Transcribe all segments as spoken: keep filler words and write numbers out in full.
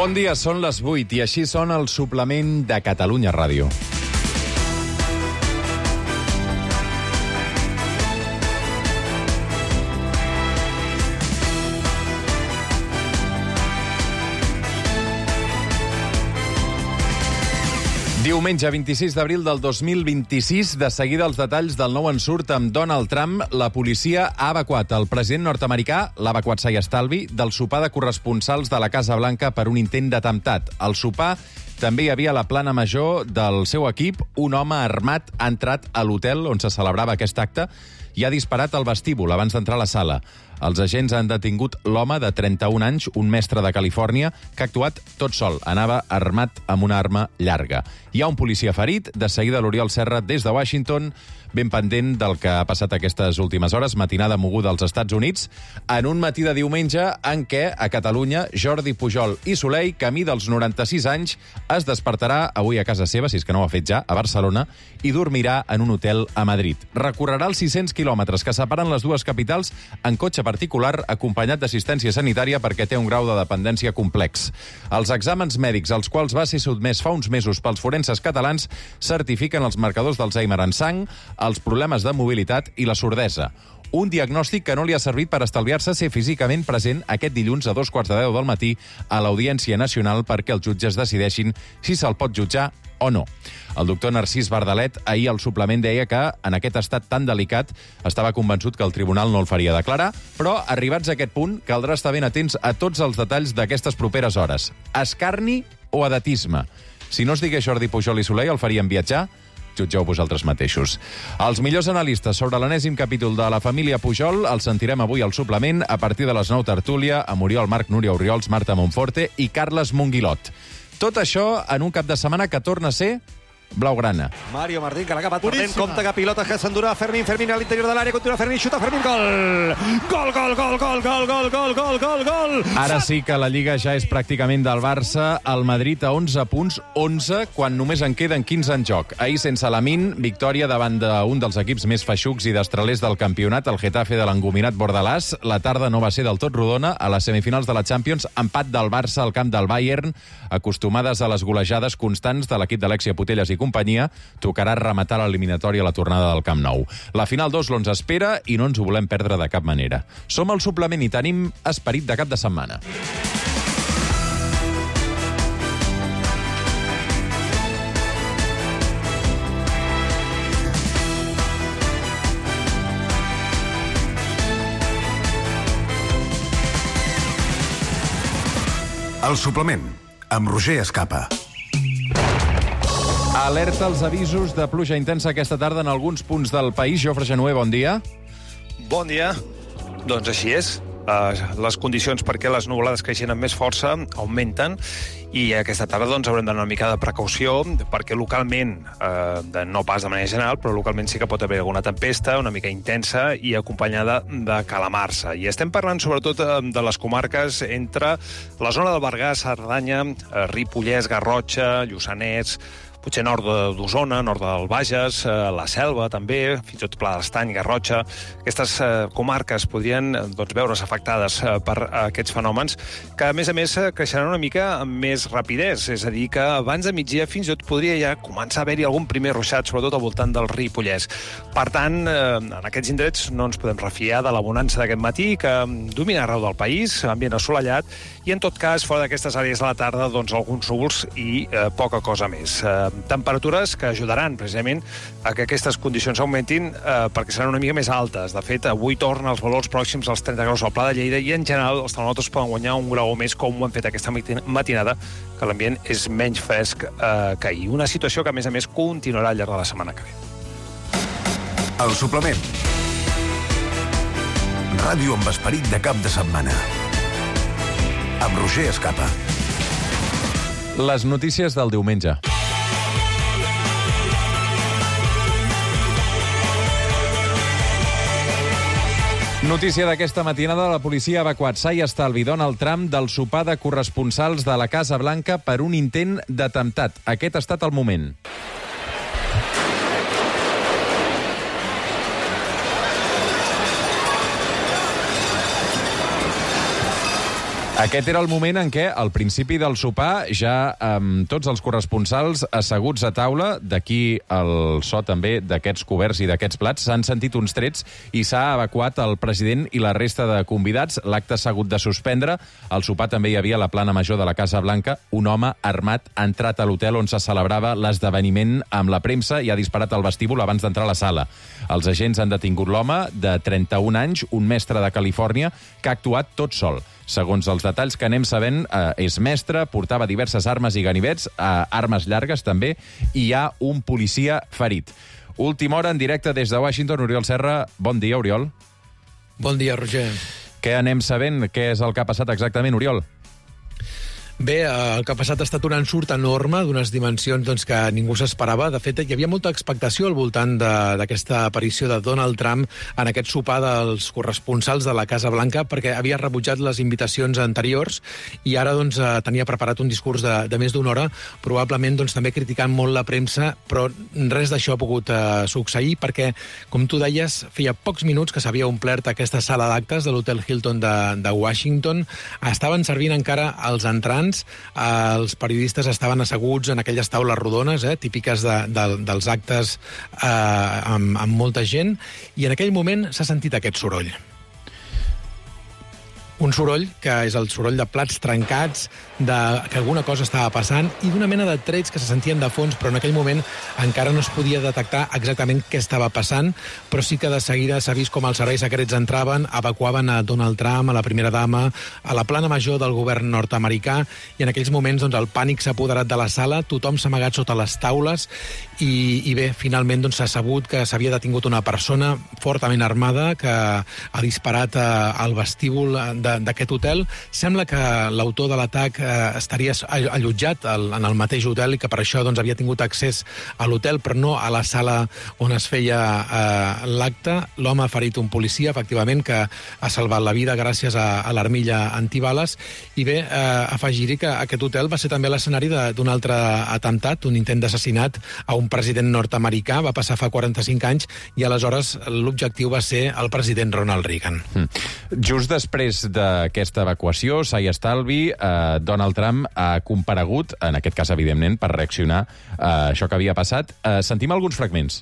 Bon dia, són les vuit i així sona el suplement de Catalunya Ràdio. Diumenge vint-i-sis d'abril del dos mil vint-i-sis, de seguida els detalls del nou ensurt amb Donald Trump. La policia ha evacuat el president nord-americà, l'ha evacuat sa i estalvi, del sopar de corresponsals de la Casa Blanca per un intent d'atemptat. Al sopar també hi havia la plana major del seu equip. Un home armat ha entrat a l'hotel on se celebrava aquest acte i ha disparat al vestíbul abans d'entrar a la sala. Els agents han detingut l'home de trenta-un anys, un mestre de Califòrnia, que ha actuat tot sol. Anava armat amb una arma llarga. Hi ha un policia ferit. De seguida l'Oriol Serra, des de Washington, ben pendent del que ha passat aquestes últimes hores, matinada moguda als Estats Units, en un matí de diumenge en què, a Catalunya, Jordi Pujol i Soleil, camí dels noranta-sis anys, es despertarà avui a casa seva, si és que no ho ha fet ja, a Barcelona, i dormirà en un hotel a Madrid. Recorrerà els sis-cents quilòmetres que separen les dues capitals en cotxe particular, acompanyat d'assistència sanitària perquè té un grau de dependència complex. Els exàmens mèdics als quals va ser sotmès fa uns mesos pels forenses catalans certifiquen els marcadors d'Alzheimer en sang, els problemes de mobilitat i la sordesa. Un diagnòstic que no li ha servit per estalviar-se ser físicament present aquest dilluns a dos quarts de deu del matí a l'Audiència Nacional perquè els jutges decideixin si se'l pot jutjar o no. El doctor Narcís Bardalet ahir al suplement deia que en aquest estat tan delicat estava convençut que el tribunal no el faria declarar, però arribats a aquest punt caldrà estar ben atents a tots els detalls d'aquestes properes hores. Escarni o edatisme? Si no es digués Jordi Pujol i Soleil, el farien viatjar? Jutgeu vosaltres mateixos. Els millors analistes sobre l'enèsim capítol de la família Pujol els sentirem avui al suplement a partir de les nou tertúlia amb Oriol Marc, Núria Oriols, Marta Monforte i Carles Monguilot. Tot això en un cap de setmana que torna a ser blaugrana. Mario Martín, que l'ha acabat perdent. Compte que pilota que s'endurà Fermín. Fermín a l'interior de l'àrea. Continua Fermín. Xuta Fermín. Gol! Gol, gol, gol, gol, gol, gol, gol, gol, gol, gol! Ara sí que la Lliga ja és pràcticament del Barça. El Madrid a onze punts, onze, quan només en queden quinze en joc. Ahir, sense Lamine, victòria davant d'un dels equips més feixucs i destralers del campionat, el Getafe de l'engominat Bordalàs. La tarda no va ser del tot rodona. A les semifinals de la Champions, empat del Barça al camp del Bayern. Acostumades a les golejades constants de l'equip d'Alexia Putellas i companyia, tocarà rematar l'eliminatòria a la tornada del Camp Nou. La final d'Oslo ens espera i no ens ho volem perdre de cap manera. Som al suplement i tenim esperit de cap de setmana. El suplement, amb Roger Escapa. Alerta als avisos de pluja intensa aquesta tarda en alguns punts del país. Jofre Genuer, bon dia. Bon dia. Doncs així és. Uh, les condicions perquè les nuvolades creixen amb més força augmenten i aquesta tarda doncs, haurem d'anar una mica de precaució perquè localment, uh, no pas de manera general, però localment sí que pot haver alguna tempesta una mica intensa i acompanyada de calamarsa. I estem parlant sobretot de les comarques entre la zona del Berguedà, Cerdanya, uh, Ripollès, Garrotxa, Lluçanès, potser nord d'Osona, nord del Bages, la Selva també, fins i tot Pla d'Estany, Garrotxa. Aquestes comarques podrien doncs, veure's afectades per aquests fenòmens que, a més a més, creixeran una mica amb més rapidesa. És a dir, que abans de migdia fins i tot podria ja començar a haver-hi algun primer ruixat, sobretot al voltant del Ripollès. Per tant, en aquests indrets no ens podem refiar de la bonança d'aquest matí, que domina arreu del país, ambient assolellat, i en tot cas, fora d'aquestes àrees de la tarda, doncs alguns núvols i eh, poca cosa més. Eh, temperatures que ajudaran precisament a que aquestes condicions augmentin eh, perquè seran una mica més altes. De fet, avui torna als valors pròxims als trenta graus al Pla de Lleida i en general els termòmetres poden guanyar un grau o més com ho han fet aquesta matinada, que l'ambient és menys fresc eh, que ahir. Una situació que a més a més continuarà al llarg de la setmana que ve. El suplement. Ràdio amb esperit de cap de setmana. Amb Roger Escapa. Les notícies del diumenge. Notícia d'aquesta matinada, la policia ha evacuat sa i estalvi Donald Trump del sopar de corresponsals de la Casa Blanca per un intent d'atemptat. Aquest ha estat el moment. Aquest era el moment en què, al principi del sopar, ja amb tots els corresponsals asseguts a taula, d'aquí el so també d'aquests coberts i d'aquests plats, s'han sentit uns trets i s'ha evacuat el president i la resta de convidats. L'acte s'ha hagut de suspendre. Al sopar també hi havia la plana major de la Casa Blanca. Un home armat ha entrat a l'hotel on se celebrava l'esdeveniment amb la premsa i ha disparat al vestíbul abans d'entrar a la sala. Els agents han detingut l'home de trenta-un anys, un mestre de Califòrnia, que ha actuat tot sol. Segons els detalls que anem sabent, eh, és mestre, portava diverses armes i ganivets, eh, armes llargues també, i hi ha un policia ferit. Última hora en directe des de Washington. Oriol Serra, bon dia, Oriol. Bon dia, Roger. Què anem sabent? Què és el que ha passat exactament, Oriol? Bé, el que ha passat ha estat un ensurt enorme, d'unes dimensions doncs, que ningú s'esperava. De fet, hi havia molta expectació al voltant d'aquesta aparició de Donald Trump en aquest sopar dels corresponsals de la Casa Blanca, perquè havia rebutjat les invitacions anteriors i ara doncs, tenia preparat un discurs de, de més d'una hora, probablement doncs, també criticant molt la premsa, però res d'això ha pogut eh, succeir, perquè, com tu deies, feia pocs minuts que s'havia omplert aquesta sala d'actes de l'Hotel Hilton de, de Washington. Estaven servint encara els entrants. Els periodistes estaven asseguts en aquelles taules rodones, eh, típiques de, de, dels actes eh, amb, amb molta gent, i en aquell moment s'ha sentit aquest soroll. Un soroll que és el soroll de plats trencats, de que alguna cosa estava passant i d'una mena de trets que se sentien de fons, però en aquell moment encara no es podia detectar exactament què estava passant, però sí que de seguida s'ha vist com els serveis secrets entraven, evacuaven a Donald Trump, a la primera dama, a la plana major del govern nord-americà, i en aquells moments doncs, el pànic s'ha apoderat de la sala, tothom s'ha amagat sota les taules i, i bé, finalment doncs, s'ha sabut que s'havia detingut una persona fortament armada que ha disparat eh, al vestíbul d'aquest hotel. Sembla que l'autor de l'atac eh, estaria allotjat al, en el mateix hotel i que per això doncs, havia tingut accés a l'hotel, però no a la sala on es feia eh, l'acte. L'home ha ferit un policia, efectivament, que ha salvat la vida gràcies a, a l'armilla antibales. I bé, eh, afegir-hi que aquest hotel va ser també l'escenari d'un altre atemptat, un intent d'assassinat a un president nord-americà. Va passar fa quaranta-cinc anys i aleshores l'objectiu va ser el president Ronald Reagan. Mm. Just després d'aquesta evacuació, s'ha estalvi, eh, Donald Trump ha comparegut, en aquest cas, evidentment, per reaccionar a això que havia passat. Eh, sentim alguns fragments.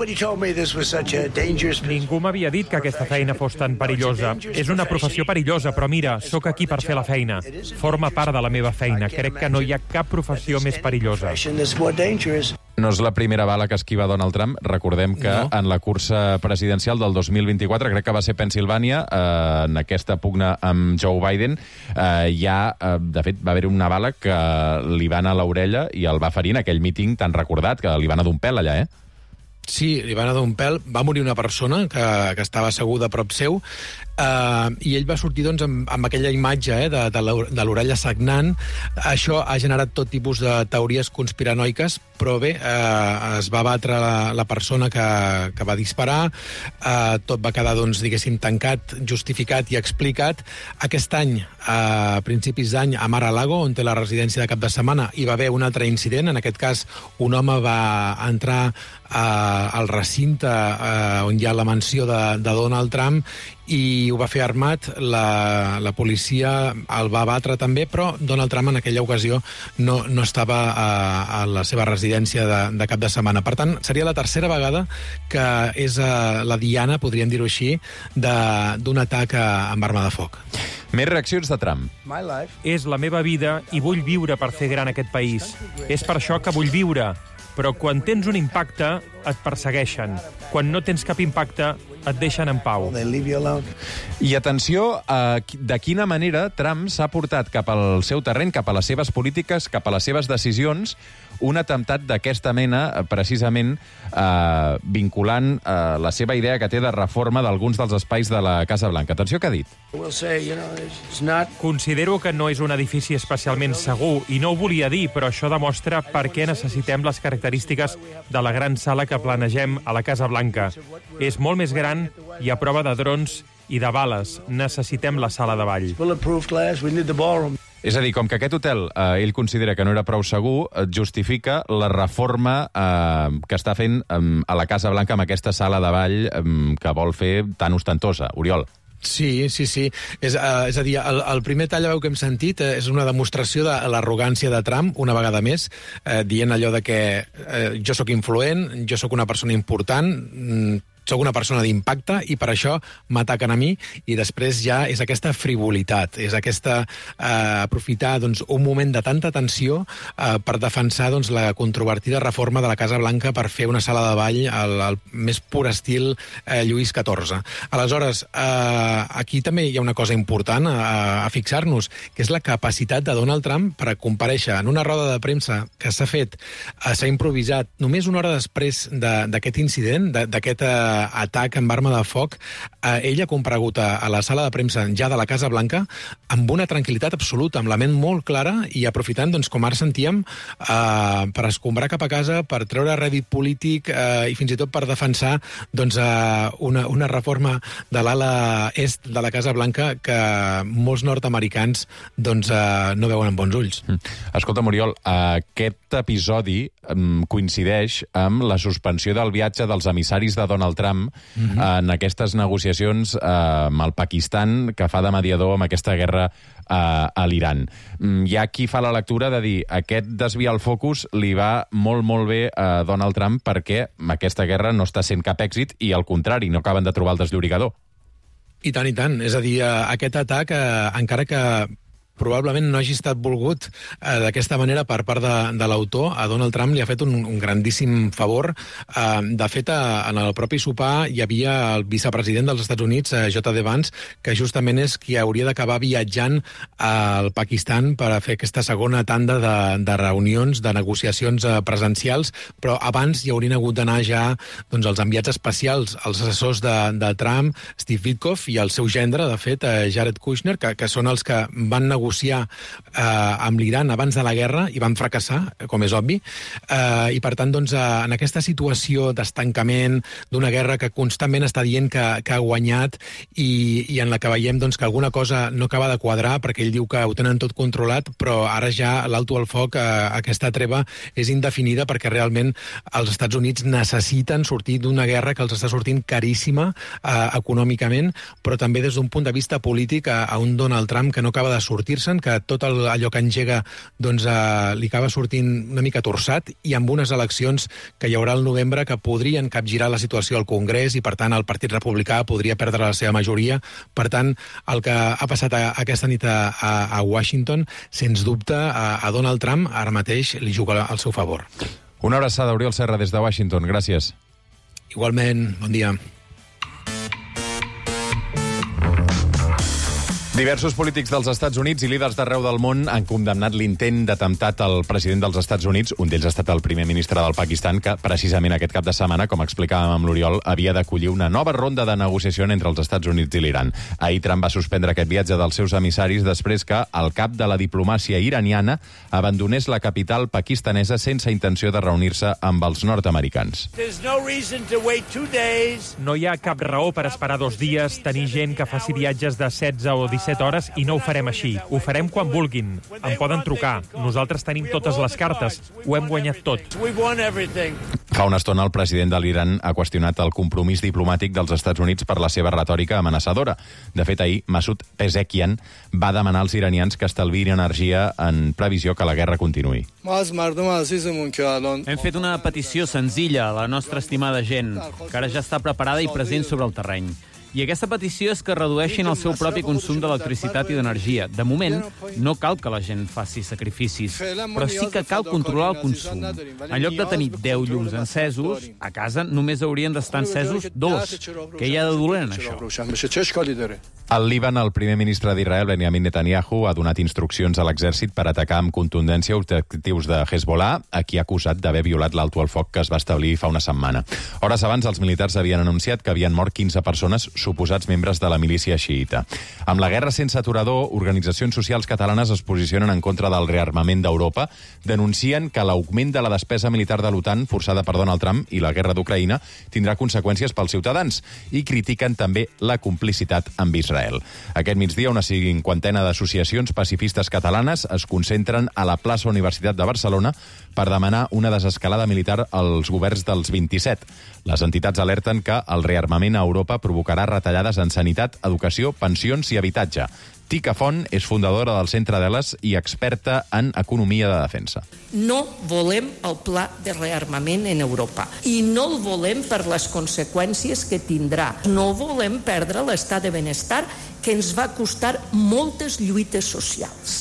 Ningú m'havia dit que aquesta feina fos tan perillosa. És una professió perillosa, però mira, sóc aquí per fer la feina. Forma part de la meva feina. Crec que no hi ha cap professió més perillosa. No és la primera bala que esquiva Donald Trump. Recordem que no. En la cursa presidencial del dos mil vint-i-quatre, crec que va ser Pennsilvània, eh, en aquesta pugna amb Joe Biden, eh, ja, eh, de fet, va haver una bala que li va anar a l'orella i el va ferir en aquell míting tan recordat, que li va anar d'un pèl allà, eh? Sí, li va anar d'un pèl. Va morir una persona que, que estava asseguda a prop seu, Uh, i ell va sortir doncs, amb, amb aquella imatge eh, de, de l'orella sagnant. Això ha generat tot tipus de teories conspiranoiques, però bé, uh, es va batre la, la persona que, que va disparar, uh, tot va quedar, doncs, diguéssim, tancat, justificat i explicat. Aquest any, a principis d'any, a Mar-a-Lago, on té la residència de cap de setmana, hi va haver un altre incident. En aquest cas, un home va entrar uh, al recinte uh, on hi ha la mansió de, de Donald Trump i ho va fer armat. La, la policia el va batre també, però Donald Trump en aquella ocasió no, no estava a, a la seva residència de, de cap de setmana. Per tant, seria la tercera vegada que és a la diana, podríem dir-ho així, d'un atac amb arma de foc. Més reaccions de Trump. És la meva vida i vull viure per fer gran aquest país. És per això que vull viure. Però quan tens un impacte, et persegueixen. Quan no tens cap impacte, et deixen en pau. I atenció a de quina manera Trump s'ha portat cap al seu terreny, cap a les seves polítiques, cap a les seves decisions, un atemptat d'aquesta mena, precisament eh, vinculant eh, la seva idea que té de reforma d'alguns dels espais de la Casa Blanca. Atenció què ha dit. Considero que no és un edifici especialment segur, i no ho volia dir, però això demostra per què necessitem les característiques de la gran sala que planegem a la Casa Blanca. És molt més gran i a prova de drons i de bales. Necessitem la sala de ball. És a dir, com que aquest hotel eh, ell considera que no era prou segur, eh, justifica la reforma eh, que està fent eh, a la Casa Blanca amb aquesta sala de ball eh, que vol fer tan ostentosa. Oriol. Sí, sí, sí. És, uh, és a dir, el, el primer tall de veu que hem sentit uh, és una demostració de l'arrogància de Trump, una vegada més, uh, dient allò de que uh, jo sóc influent, jo sóc una persona important, mm, sóc una persona d'impacte i per això m'ataquen a mi, i després ja és aquesta frivolitat, és aquesta eh, aprofitar doncs, un moment de tanta tensió eh, per defensar doncs, la controvertida reforma de la Casa Blanca per fer una sala de ball al, al més pur estil eh, Lluís catorze. Aleshores, eh, aquí també hi ha una cosa important a, a fixar-nos, que és la capacitat de Donald Trump per comparèixer en una roda de premsa que s'ha fet, eh, s'ha improvisat només una hora després d'aquest de, incident, d'aquest eh, atac amb arma de foc. Eh, ell ha comparegut a, a la sala de premsa ja de la Casa Blanca amb una tranquil·litat absoluta, amb la ment molt clara i aprofitant, doncs, com ara sentíem, eh, per escombrar cap a casa, per treure rèdit polític eh, i fins i tot per defensar doncs, eh, una, una reforma de l'ala est de la Casa Blanca que molts nord-americans doncs, eh, no veuen amb bons ulls. Escolta, Muriol, aquest episodi coincideix amb la suspensió del viatge dels emissaris de Donald Trump mm-hmm. en aquestes negociacions eh, amb el Pakistan, que fa de mediador amb aquesta guerra eh, a l'Iran. Hi ha qui fa la lectura de dir aquest desviar el focus li va molt, molt bé a Donald Trump perquè aquesta guerra no està sent cap èxit i, al contrari, no acaben de trobar el desllorigador. I tant, i tant. És a dir, aquest atac, eh, encara que probablement no hagi estat volgut eh, d'aquesta manera per part de, de l'autor, a Donald Trump li ha fet un, un grandíssim favor. Eh, de fet, a, en el propi sopar hi havia el vicepresident dels Estats Units, eh, J D Vance, que justament és qui hauria d'acabar viatjant al Pakistan per a fer aquesta segona tanda de, de reunions, de negociacions eh, presencials, però abans hi haurien hagut d'anar ja doncs, els enviats especials, els assessors de, de Trump, Steve Witkoff, i el seu gendre, de fet, eh, Jared Kushner, que, que són els que van negociar negociar eh, amb l'Iran abans de la guerra i van fracassar, com és obvi, eh, i per tant, doncs, eh, en aquesta situació d'estancament d'una guerra que constantment està dient que, que ha guanyat i, i en la que veiem doncs, que alguna cosa no acaba de quadrar, perquè ell diu que ho tenen tot controlat, però ara ja l'alto al foc, eh, aquesta treva és indefinida perquè realment els Estats Units necessiten sortir d'una guerra que els està sortint caríssima eh, econòmicament, però també des d'un punt de vista polític a, a un Donald Trump que no acaba de sortir que tot el, allò que engega doncs, eh, li acaba sortint una mica torçat, i amb unes eleccions que hi haurà al novembre que podrien capgirar la situació al Congrés i, per tant, el Partit Republicà podria perdre la seva majoria. Per tant, el que ha passat a, aquesta nit a, a Washington, sens dubte, a, a Donald Trump ara mateix li juga al seu favor. Una abraçada, Oriol Serra, des de Washington. Gràcies. Igualment, bon dia. Diversos polítics dels Estats Units i líders d'arreu del món han condemnat l'intent d'atemptat al president dels Estats Units. Un d'ells ha estat el primer ministre del Pakistan, que precisament aquest cap de setmana, com explicàvem amb l'Oriol, havia d'acollir una nova ronda de negociació entre els Estats Units i l'Iran. Ahir Trump va suspendre aquest viatge dels seus emissaris després que el cap de la diplomàcia iraniana abandonés la capital pakistanesa sense intenció de reunir-se amb els nord-americans. No hi ha cap raó per esperar dos dies, tenir gent que faci viatges de setze o disset hores, i no ho farem així. Ho farem quan vulguin. Em poden trucar. Nosaltres tenim totes les cartes. Ho hem guanyat tot. Fa una estona el president de l'Iran ha qüestionat el compromís diplomàtic dels Estats Units per la seva retòrica amenaçadora. De fet, ahir Masoud Pezeshkian va demanar als iranians que estalviïn energia en previsió que la guerra continuï. Hem fet una petició senzilla a la nostra estimada gent, que ara ja està preparada i present sobre el terreny. I aquesta petició és que redueixin el seu propi consum d'electricitat i d'energia. De moment, no cal que la gent faci sacrificis, però sí que cal controlar el consum. En lloc de tenir deu llums encesos, a casa només haurien d'estar encesos dos. Què hi ha de dolent en això? Al Líban, el primer ministre d'Israel, Benjamin Netanyahu, ha donat instruccions a l'exèrcit per atacar amb contundència objectius de Hezbollah, a qui ha acusat d'haver violat l'alto al foc que es va establir fa una setmana. Hores abans, els militars havien anunciat que havien mort quinze persones, suposats membres de la milícia xiïta. Amb la guerra sense aturador, organitzacions socials catalanes es posicionen en contra del rearmament d'Europa, denuncien que l'augment de la despesa militar de l'OTAN, forçada per Donald Trump, i la guerra d'Ucraïna, tindrà conseqüències pels ciutadans, i critiquen també la complicitat amb Israel. Aquest migdia, una cinquantena d'associacions pacifistes catalanes es concentren a la plaça Universitat de Barcelona per demanar una desescalada militar als governs dels vint-i-set. Les entitats alerten que el rearmament a Europa provocarà evitar retallades en sanitat, educació, pensions i habitatge. Tica Font és fundadora del Centre d'Eles i experta en economia de defensa. No volem el pla de rearmament en Europa i no el volem per les conseqüències que tindrà. No volem perdre l'estat de benestar que ens va costar moltes lluites socials.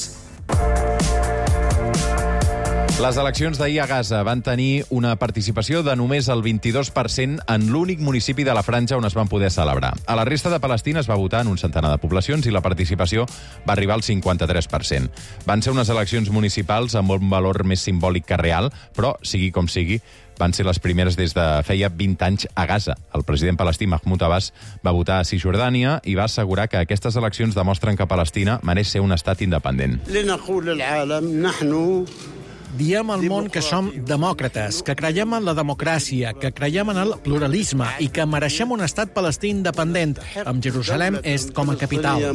Les eleccions d'ahir a Gaza van tenir una participació de només el vint-i-dos per cent en l'únic municipi de la franja on es van poder celebrar. A la resta de Palestina es va votar en un centenar de poblacions i la participació va arribar al cinquanta-tres per cent. Van ser unes eleccions municipals amb un valor més simbòlic que real, però, sigui com sigui, van ser les primeres des de feia vint anys a Gaza. El president palestí Mahmoud Abbas va votar a Cisjordània i va assegurar que aquestes eleccions demostren que Palestina mereix ser un estat independent. Diem al món que som demòcrates, que creiem en la democràcia, que creiem en el pluralisme i que mereixem un estat palestí independent, amb Jerusalem Est com a capital.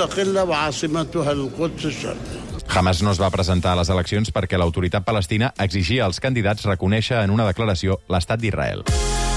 Hamas no es va presentar a les eleccions perquè l'autoritat palestina exigia als candidats reconèixer en una declaració l'estat d'Israel.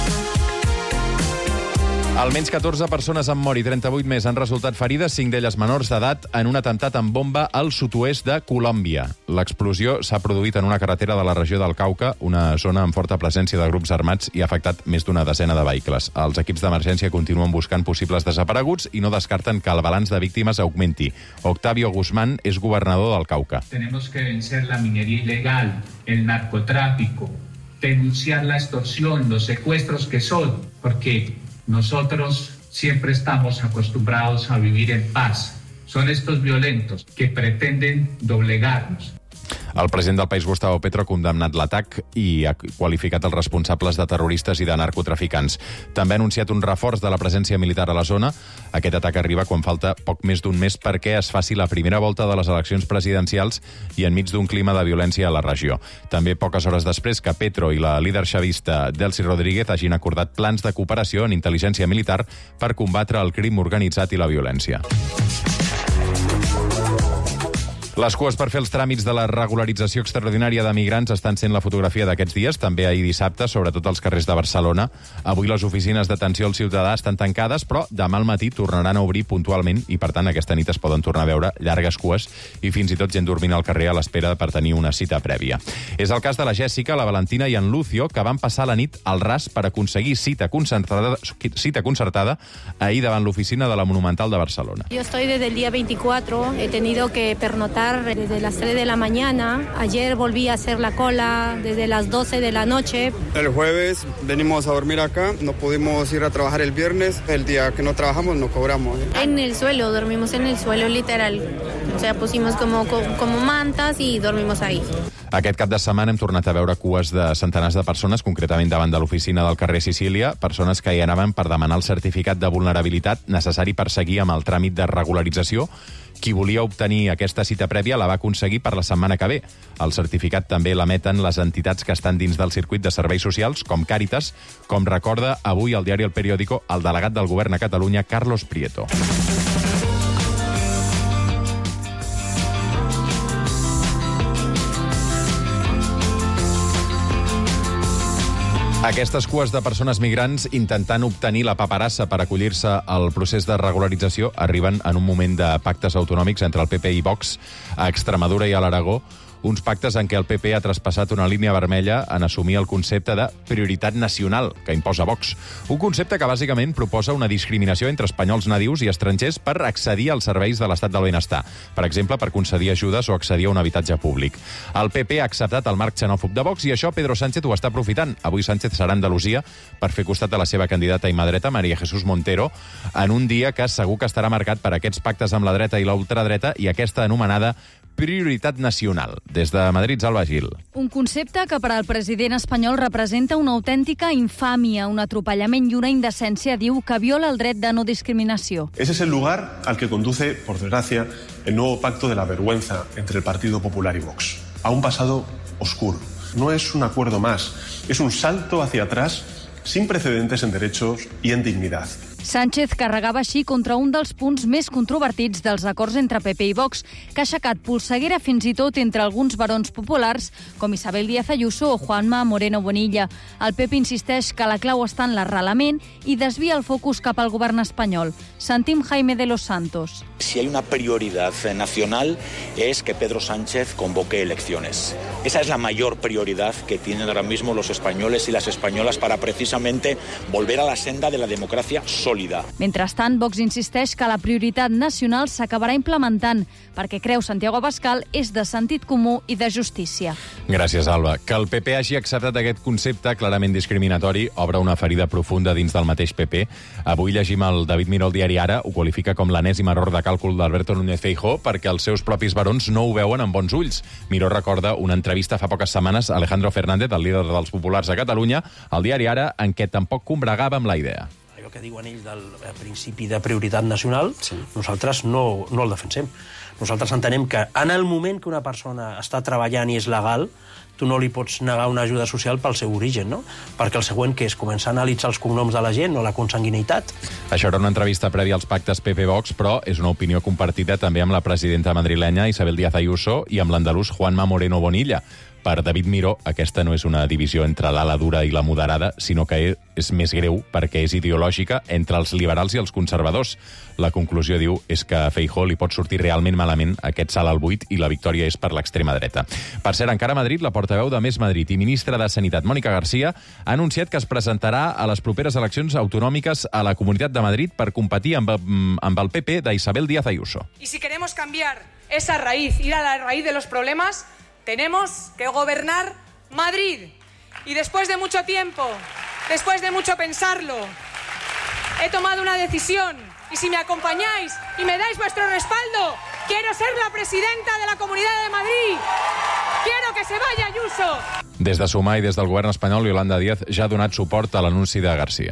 Almenys catorze persones han mort i trenta-vuit més han resultat ferides, cinc d'elles menors d'edat, en un atemptat amb bomba al sud-oest de Colòmbia. L'explosió s'ha produït en una carretera de la regió del Cauca, una zona amb forta presència de grups armats, i ha afectat més d'una desena de vehicles. Els equips d'emergència continuen buscant possibles desapareguts i no descarten que el balanç de víctimes augmenti. Octavio Guzmán és governador del Cauca. Tenemos que vencer la minería ilegal, el narcotráfico, denunciar la extorsión, los secuestros que son, porque nosotros siempre estamos acostumbrados a vivir en paz. Son estos violentos que pretenden doblegarnos. El president del país, Gustavo Petro, ha condemnat l'atac i ha qualificat els responsables de terroristes i de narcotraficants. També ha anunciat un reforç de la presència militar a la zona. Aquest atac arriba quan falta poc més d'un mes perquè es faci la primera volta de les eleccions presidencials i enmig d'un clima de violència a la regió. També poques hores després que Petro i la líder xavista Delcy Rodríguez hagin acordat plans de cooperació en intel·ligència militar per combatre el crim organitzat i la violència. Les cues per fer els tràmits de la regularització extraordinària de migrants estan sent la fotografia d'aquests dies, també ahir dissabte, sobretot als carrers de Barcelona. Avui les oficines d'atenció al ciutadà estan tancades, però demà al matí tornaran a obrir puntualment i, per tant, aquesta nit es poden tornar a veure llargues cues i fins i tot gent dormint al carrer a l'espera per tenir una cita prèvia. És el cas de la Jèssica, la Valentina i en Lucio, que van passar la nit al ras per aconseguir cita concertada, cita concertada ahir davant l'oficina de la Monumental de Barcelona. Yo estoy desde el día veinticuatro, he tenido que pernotar desde las tres de la mañana. Ayer volví a hacer la cola desde las doce de la noche. El jueves venimos a dormir acá, no pudimos ir a trabajar el viernes. El día que no trabajamos no cobramos. En el suelo, dormimos en el suelo literal. O sea, pusimos como, como mantas y dormimos ahí. Aquest cap de setmana hem tornat a veure cues de centenars de persones, concretament davant de l'oficina del carrer Sicília, persones que hi anaven per demanar el certificat de vulnerabilitat necessari per seguir amb el tràmit de regularització. Qui volia obtenir aquesta cita prèvia la va aconseguir per la setmana que ve. El certificat també l'emeten les entitats que estan dins del circuit de serveis socials, com Càritas, com recorda avui al diari El Periódico el delegat del govern a Catalunya, Carlos Prieto. Aquestes cues de persones migrants intentant obtenir la paperassa per acollir-se al procés de regularització arriben en un moment de pactes autonòmics entre el P P i Vox a Extremadura i a l'Aragó, uns pactes en què el P P ha traspassat una línia vermella en assumir el concepte de prioritat nacional que imposa Vox. Un concepte que bàsicament proposa una discriminació entre espanyols nadius i estrangers per accedir als serveis de l'estat del benestar, per exemple, per concedir ajudes o accedir a un habitatge públic. El P P ha acceptat el marc xenòfob de Vox i això Pedro Sánchez ho està aprofitant. Avui Sánchez serà a Andalusia per fer costat a la seva candidata i mà dreta, María Jesús Montero, en un dia que segur que estarà marcat per aquests pactes amb la dreta i la ultradreta i aquesta anomenada prioritat nacional. Des de Madrid, Alba Gil. Un concepte que per al president espanyol representa una autèntica infàmia, un atropellament i una indecència, diu, que viola el dret de no discriminació. Ese es el lugar al que conduce, por desgracia, el nuevo pacto de la vergüenza entre el Partido Popular y Vox. A un pasado oscuro. No es un acuerdo más, es un salto hacia atrás sin precedentes en derechos y en dignidad. Sánchez carregava així contra un dels punts més controvertits dels acords entre P P i Vox, que ha aixecat polseguera fins i tot entre alguns barons populars, com Isabel Díaz Ayuso o Juanma Moreno Bonilla. El P P insisteix que la clau està en l'arrelament i desvia el focus cap al govern espanyol. Sentim Jaime de los Santos. Si hay una prioridad nacional es que Pedro Sánchez convoque elecciones. Esa es la mayor prioridad que tienen ahora mismo los españoles y las españolas para precisamente volver a la senda de la democracia sólida. Mentrestant, Vox insisteix que la prioritat nacional s'acabarà implementant perquè creu Santiago Abascal és de sentit comú i de justícia. Gràcies, Alba. Que el P P hagi acceptat aquest concepte clarament discriminatori obre una ferida profunda dins del mateix P P. Avui llegim el David Miró al diari Ara, ho qualifica com l'enèsim error de càlcul d'Alberto Núñez Feijóo perquè els seus propis barons no ho veuen amb bons ulls. Miró recorda una entrevista fa poques setmanes a Alejandro Fernández, el líder dels populars a Catalunya, al diari Ara, en què tampoc combregava amb la idea. Allò que diuen ells del principi de prioritat nacional, sí. Nosaltres no, no el defensem. Nosaltres entenem que en el moment que una persona està treballant i és legal, tu no li pots negar una ajuda social pel seu origen, no? Perquè el següent, que és començar a analitzar els cognoms de la gent o la consanguinitat. Això era una entrevista prèvia als pactes P P-Vox, però és una opinió compartida també amb la presidenta madrilenya Isabel Díaz Ayuso i amb l'andalús Juanma Moreno Bonilla. Per David Miró, aquesta no és una divisió entre l'ala dura i la moderada, sinó que és més greu perquè és ideològica entre els liberals i els conservadors. La conclusió, diu, és que a Feijóo li pot sortir realment malament aquest salt al buit i la victòria és per l'extrema dreta. Per cert, encara a Madrid, la portaveu de Més Madrid i ministra de Sanitat, Mónica García, ha anunciat que es presentarà a les properes eleccions autonòmiques a la Comunitat de Madrid per competir amb, amb el P P d'Isabel Díaz Ayuso. Y si queremos cambiar esa raíz, ir a la raíz de los problemas, tenemos que gobernar Madrid. Y después de mucho tiempo, después de mucho pensarlo, he tomado una decisión. Y si me acompañáis y me dais vuestro respaldo, quiero ser la presidenta de la Comunidad de Madrid. Quiero que se vaya Ayuso. Des de Sumar i des del govern espanyol, Yolanda Díaz ja ha donat suport a l'anunci de García.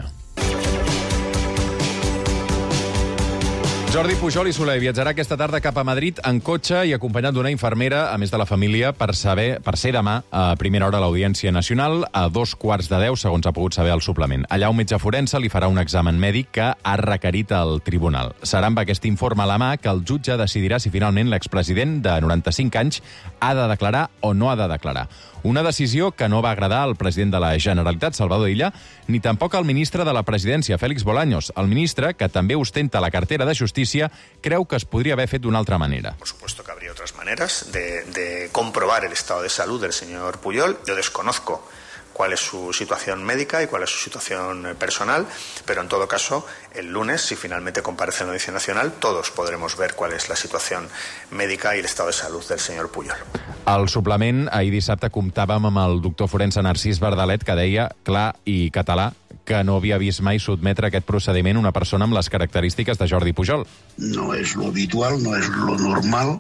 Jordi Pujol i Soler viatjarà aquesta tarda cap a Madrid en cotxe i acompanyat d'una infermera, a més de la família, per saber per ser demà a primera hora a l'Audiència Nacional, a dos quarts de deu, segons ha pogut saber el suplement. Allà un metge forense li farà un examen mèdic que ha requerit el tribunal. Serà amb aquest informe a la mà que el jutge decidirà si finalment l'expresident de noranta-cinc anys ha de declarar o no ha de declarar. Una decisió que no va agradar al president de la Generalitat, Salvador Illa, ni tampoc al ministre de la Presidència, Félix Bolaños. El ministre, que també ostenta la cartera de Justícia, creu que es podria haver fet d'una altra manera. Por supuesto que habría otras maneras de, de comprobar el estado de salud del señor Pujol. Yo desconozco cuál es su situación médica y cuál es su situación personal, pero en todo caso, el lunes, si finalmente comparece en la Audiencia Nacional, todos podremos ver cuál es la situación médica y el estado de salud del señor Pujol. Al suplement, ahir dissabte comptàvem amb el doctor forense Narcís Verdalet, que deia, clar i català, que no havia vist mai sotmetre aquest procediment una persona amb les característiques de Jordi Pujol. No és lo habitual, no és lo normal,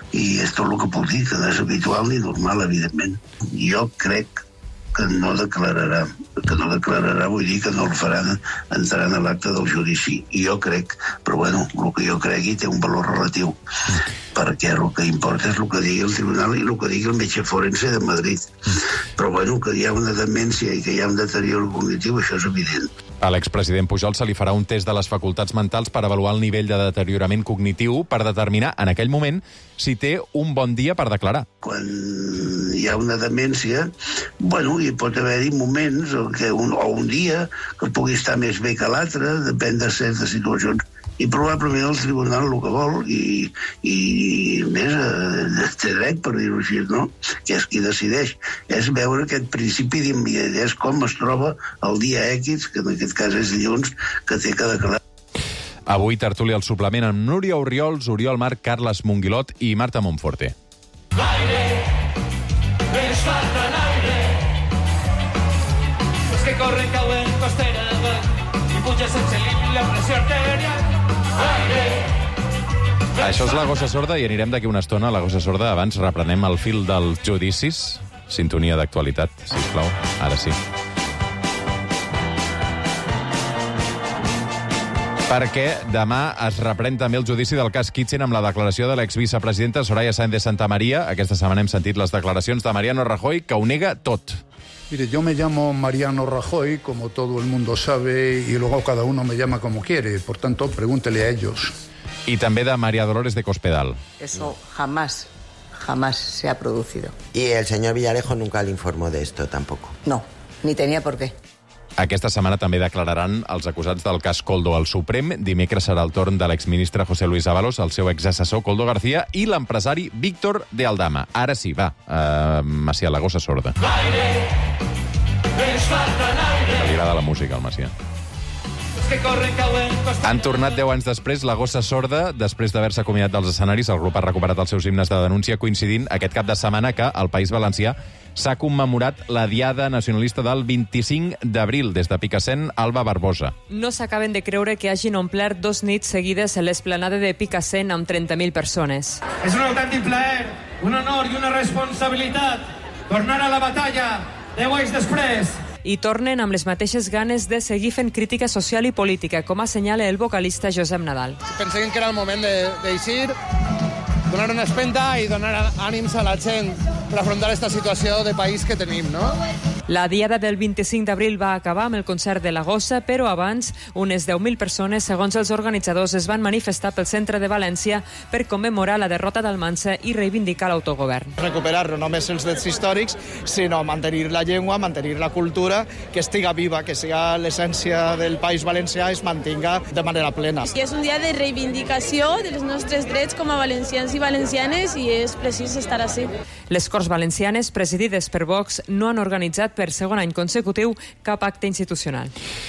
i és tot el que puc dir, que no és habitual ni normal, evidentment. Jo crec que no declararà, que no declararà, vull dir que no el faran entrar en l'acte del judici. I jo crec, però bueno, el que jo cregui té un valor relatiu, perquè el que importa és el que digui el tribunal i el que digui el metge forense de Madrid. Però bueno, que hi ha una demència i que hi ha un deterioro cognitiu, això és evident. A l'expresident Pujol se li farà un test de les facultats mentals per avaluar el nivell de deteriorament cognitiu per determinar, en aquell moment, si té un bon dia per declarar. Quan hi ha una demència, bueno, hi pot haver-hi moments o, que un, o un dia que pugui estar més bé que l'altre, depèn de certes situacions. I probablement el tribunal el que vol, i, i més, eh, té dret, per dir-ho així, no? Que és qui decideix. És veure aquest principi d'immediatesa, com es troba el dia X, que en aquest cas és dilluns, que té que declarar. Avui tertúlia al suplement amb Núria Orriols, Oriol Marc, Carles Monguilot i Marta Monforte. L'aire, ens falta l'aire. És que corre cauen costera i puja sense límit la pressió arterial. Això és la Gossa Sorda i anirem d'aquí una estona a la Gossa Sorda. Abans reprenem el fil dels judicis. Sintonia d'actualitat, sisplau. Ara sí. Perquè demà es reprèn també el judici del cas Kitchen amb la declaració de l'exvicepresidenta Soraya Sáenz de Santamaría. Aquesta setmana hem sentit les declaracions de Mariano Rajoy, que ho nega tot. Mire, yo me llamo Mariano Rajoy, como todo el mundo sabe, y luego cada uno me llama como quiere. Por tanto, pregúntele a ellos. I també de María Dolores de Cospedal. Eso jamás, jamás se ha producido. Y el señor Villarejo nunca le informó de esto tampoco. No, ni tenía por qué. Aquesta setmana també declararan els acusats del cas Koldo al Suprem. Dimecres serà el torn de l'exministre José Luis Ábalos, el seu exassessor Koldo García i l'empresari Víctor de Aldama. Ara sí, va, uh, Macià, la gossa sorda. Li agrada la música, al Macià. Han tornat deu anys després la gossa sorda. Després d'haver-se acomiadat dels escenaris, el grup ha recuperat els seus himnes de denúncia, coincidint aquest cap de setmana que al País Valencià s'ha commemorat la Diada Nacionalista del vint-i-cinc d'abril. Des de Picassent, Alba Barbosa. No s'acaben de creure que hagin omplert dos nits seguides a l'esplanada de Picassent amb trenta mil persones. És un autèntic plaer, un honor i una responsabilitat tornar a la batalla deu anys després. I tornen amb les mateixes ganes de seguir fent crítica social i política, com assenyala el vocalista Josep Nadal. Pensem que era el moment d'eixir, donar una espenta i donar ànims a la gent per afrontar aquesta situació de país que tenim, no? La diada del vint-i-cinc d'abril va acabar amb el concert de la gossa, però abans unes deu mil persones, segons els organitzadors, es van manifestar pel centre de València per commemorar la derrota d'Almansa i reivindicar l'autogovern. Recuperar no només els drets històrics, sinó mantenir la llengua, mantenir la cultura, que estiga viva, que siga l'essència del País Valencià es mantinga de manera plena. I és un dia de reivindicació dels nostres drets com a valencians i valencianes i és precís estar així. Les Corts Valencianes, presidides per Vox, no han organitzat per segon any consecutiu cap acte institucional.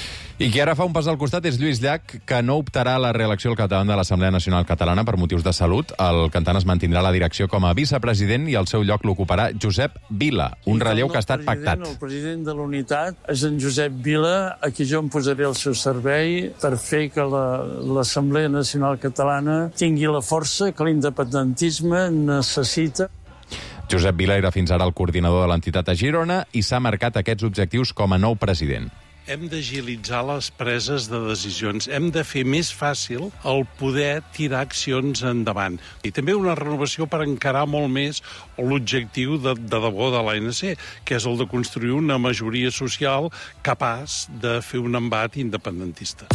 I qui ara fa un pas al costat és Lluís Llach, que no optarà a la reelecció al capdavant de l'Assemblea Nacional Catalana per motius de salut. El cantant es mantindrà a la direcció com a vicepresident i al seu lloc l'ocuparà Josep Vila, un relleu que ha estat pactat. El president de l'Unitat és en Josep Vila, a qui jo em posaré al seu servei per fer que l'Assemblea Nacional Catalana tingui la força que l'independentisme necessita. Josep Vila era fins ara el coordinador de l'entitat a Girona i s'ha marcat aquests objectius com a nou president. Hem d'agilitzar les preses de decisions, hem de fer més fàcil el poder tirar accions endavant. I també una renovació per encarar molt més l'objectiu de, de debò de l'A N C, que és el de construir una majoria social capaç de fer un embat independentista.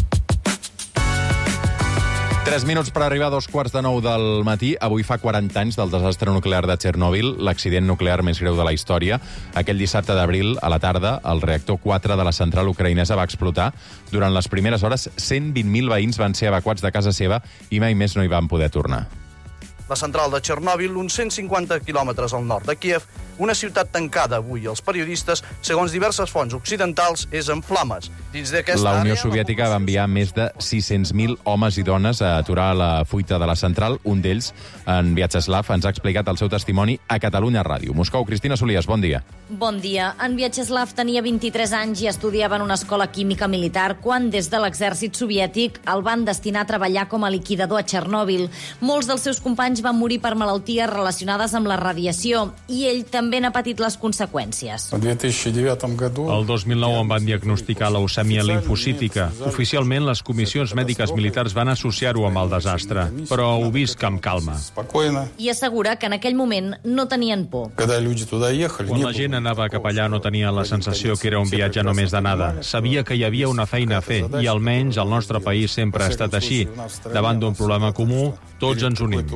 Tres minuts per arribar a dos quarts de nou del matí. Avui fa quaranta anys del desastre nuclear de Txernòbil, l'accident nuclear més greu de la història. Aquell dissabte d'abril, a la tarda, el reactor quatre de la central ucraïnesa va explotar. Durant les primeres hores, cent vint mil veïns van ser evacuats de casa seva i mai més no hi van poder tornar. La central de Txernòbil, uns cent cinquanta quilòmetres al nord de Kíev, una ciutat tancada avui als periodistes, segons diverses fonts occidentals, és en flames. Dins d'aquesta La Unió àrea, Soviètica va enviar més de sis-cents mil homes i dones a aturar la fuita de la central. Un d'ells, en Vyacheslav, ens ha explicat el seu testimoni a Catalunya Ràdio. Moscou, Cristina Solias, bon dia. Bon dia. En Vyacheslav tenia vint-i-tres anys i estudiava en una escola química militar quan, des de l'exèrcit soviètic, el van destinar a treballar com a liquidador a Txernòbil. Molts dels seus companys van morir per malalties relacionades amb la radiació i ell també n'ha patit les conseqüències. El dos mil nou em van diagnosticar leucèmia limfocítica. Oficialment, les comissions mèdiques militars van associar-ho amb el desastre, però ho visc amb calma. I assegura que en aquell moment no tenien por. Quan la gent anava cap allà no tenia la sensació que era un viatge només d'anada. Sabia que hi havia una feina a fer i almenys el nostre país sempre ha estat així. Davant d'un problema comú, tots ens unim.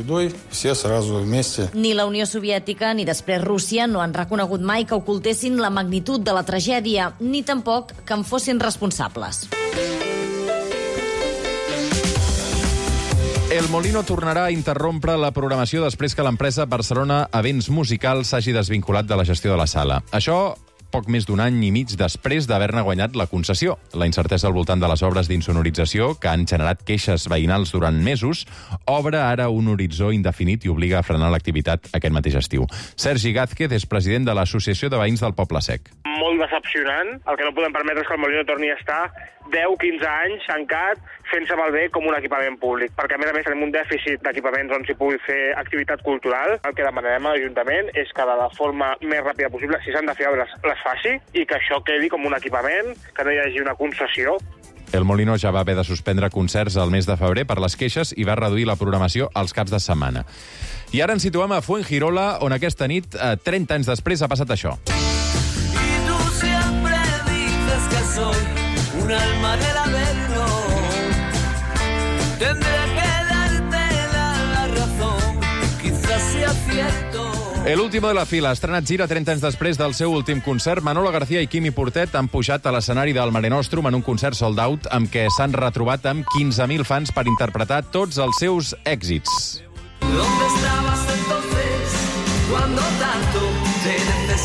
Ni la Unió Soviètica ni després Rússia no han reconegut mai que ocultessin la magnitud de la tragèdia, ni tampoc que en fossin responsables. El Molino tornarà a interrompre la programació després que l'empresa Barcelona Events Musicals s'hagi desvinculat de la gestió de la sala. Això poc més d'un any i mig després d'haver-ne guanyat la concessió. La incertesa al voltant de les obres d'insonorització, que han generat queixes veïnals durant mesos, obre ara un horitzó indefinit i obliga a frenar l'activitat aquest mateix estiu. Sergi Gázquez és president de l'Associació de Veïns del Poble Sec. Molt decepcionant. El que no podem permetre és que el Molino torni a estar deu a quinze anys tancat fent-se malbé com un equipament públic, perquè a més a més tenim un dèficit d'equipaments on s'hi pugui fer activitat cultural. El que demanarem a l'Ajuntament és que de la forma més ràpida possible, si s'han de fer obres, les faci i que això quedi com un equipament, que no hi hagi una concessió. El Molino ja va haver de suspendre concerts al mes de febrer per les queixes i va reduir la programació als caps de setmana. I ara ens situem a Fuengirola, on aquesta nit, trenta anys després, ha passat això. un alma del Averno. Tendré que darte la, la razón, quizás sea cierto. El último de la fila, estrenat gira trenta anys després del seu últim concert. Manolo García i Quimi Portet han pujat a l'escenari del Mare Nostrum en un concert sold out amb què s'han retrobat amb quinze mil fans per interpretar tots els seus èxits. ¿Dónde estabas entonces cuando tanto te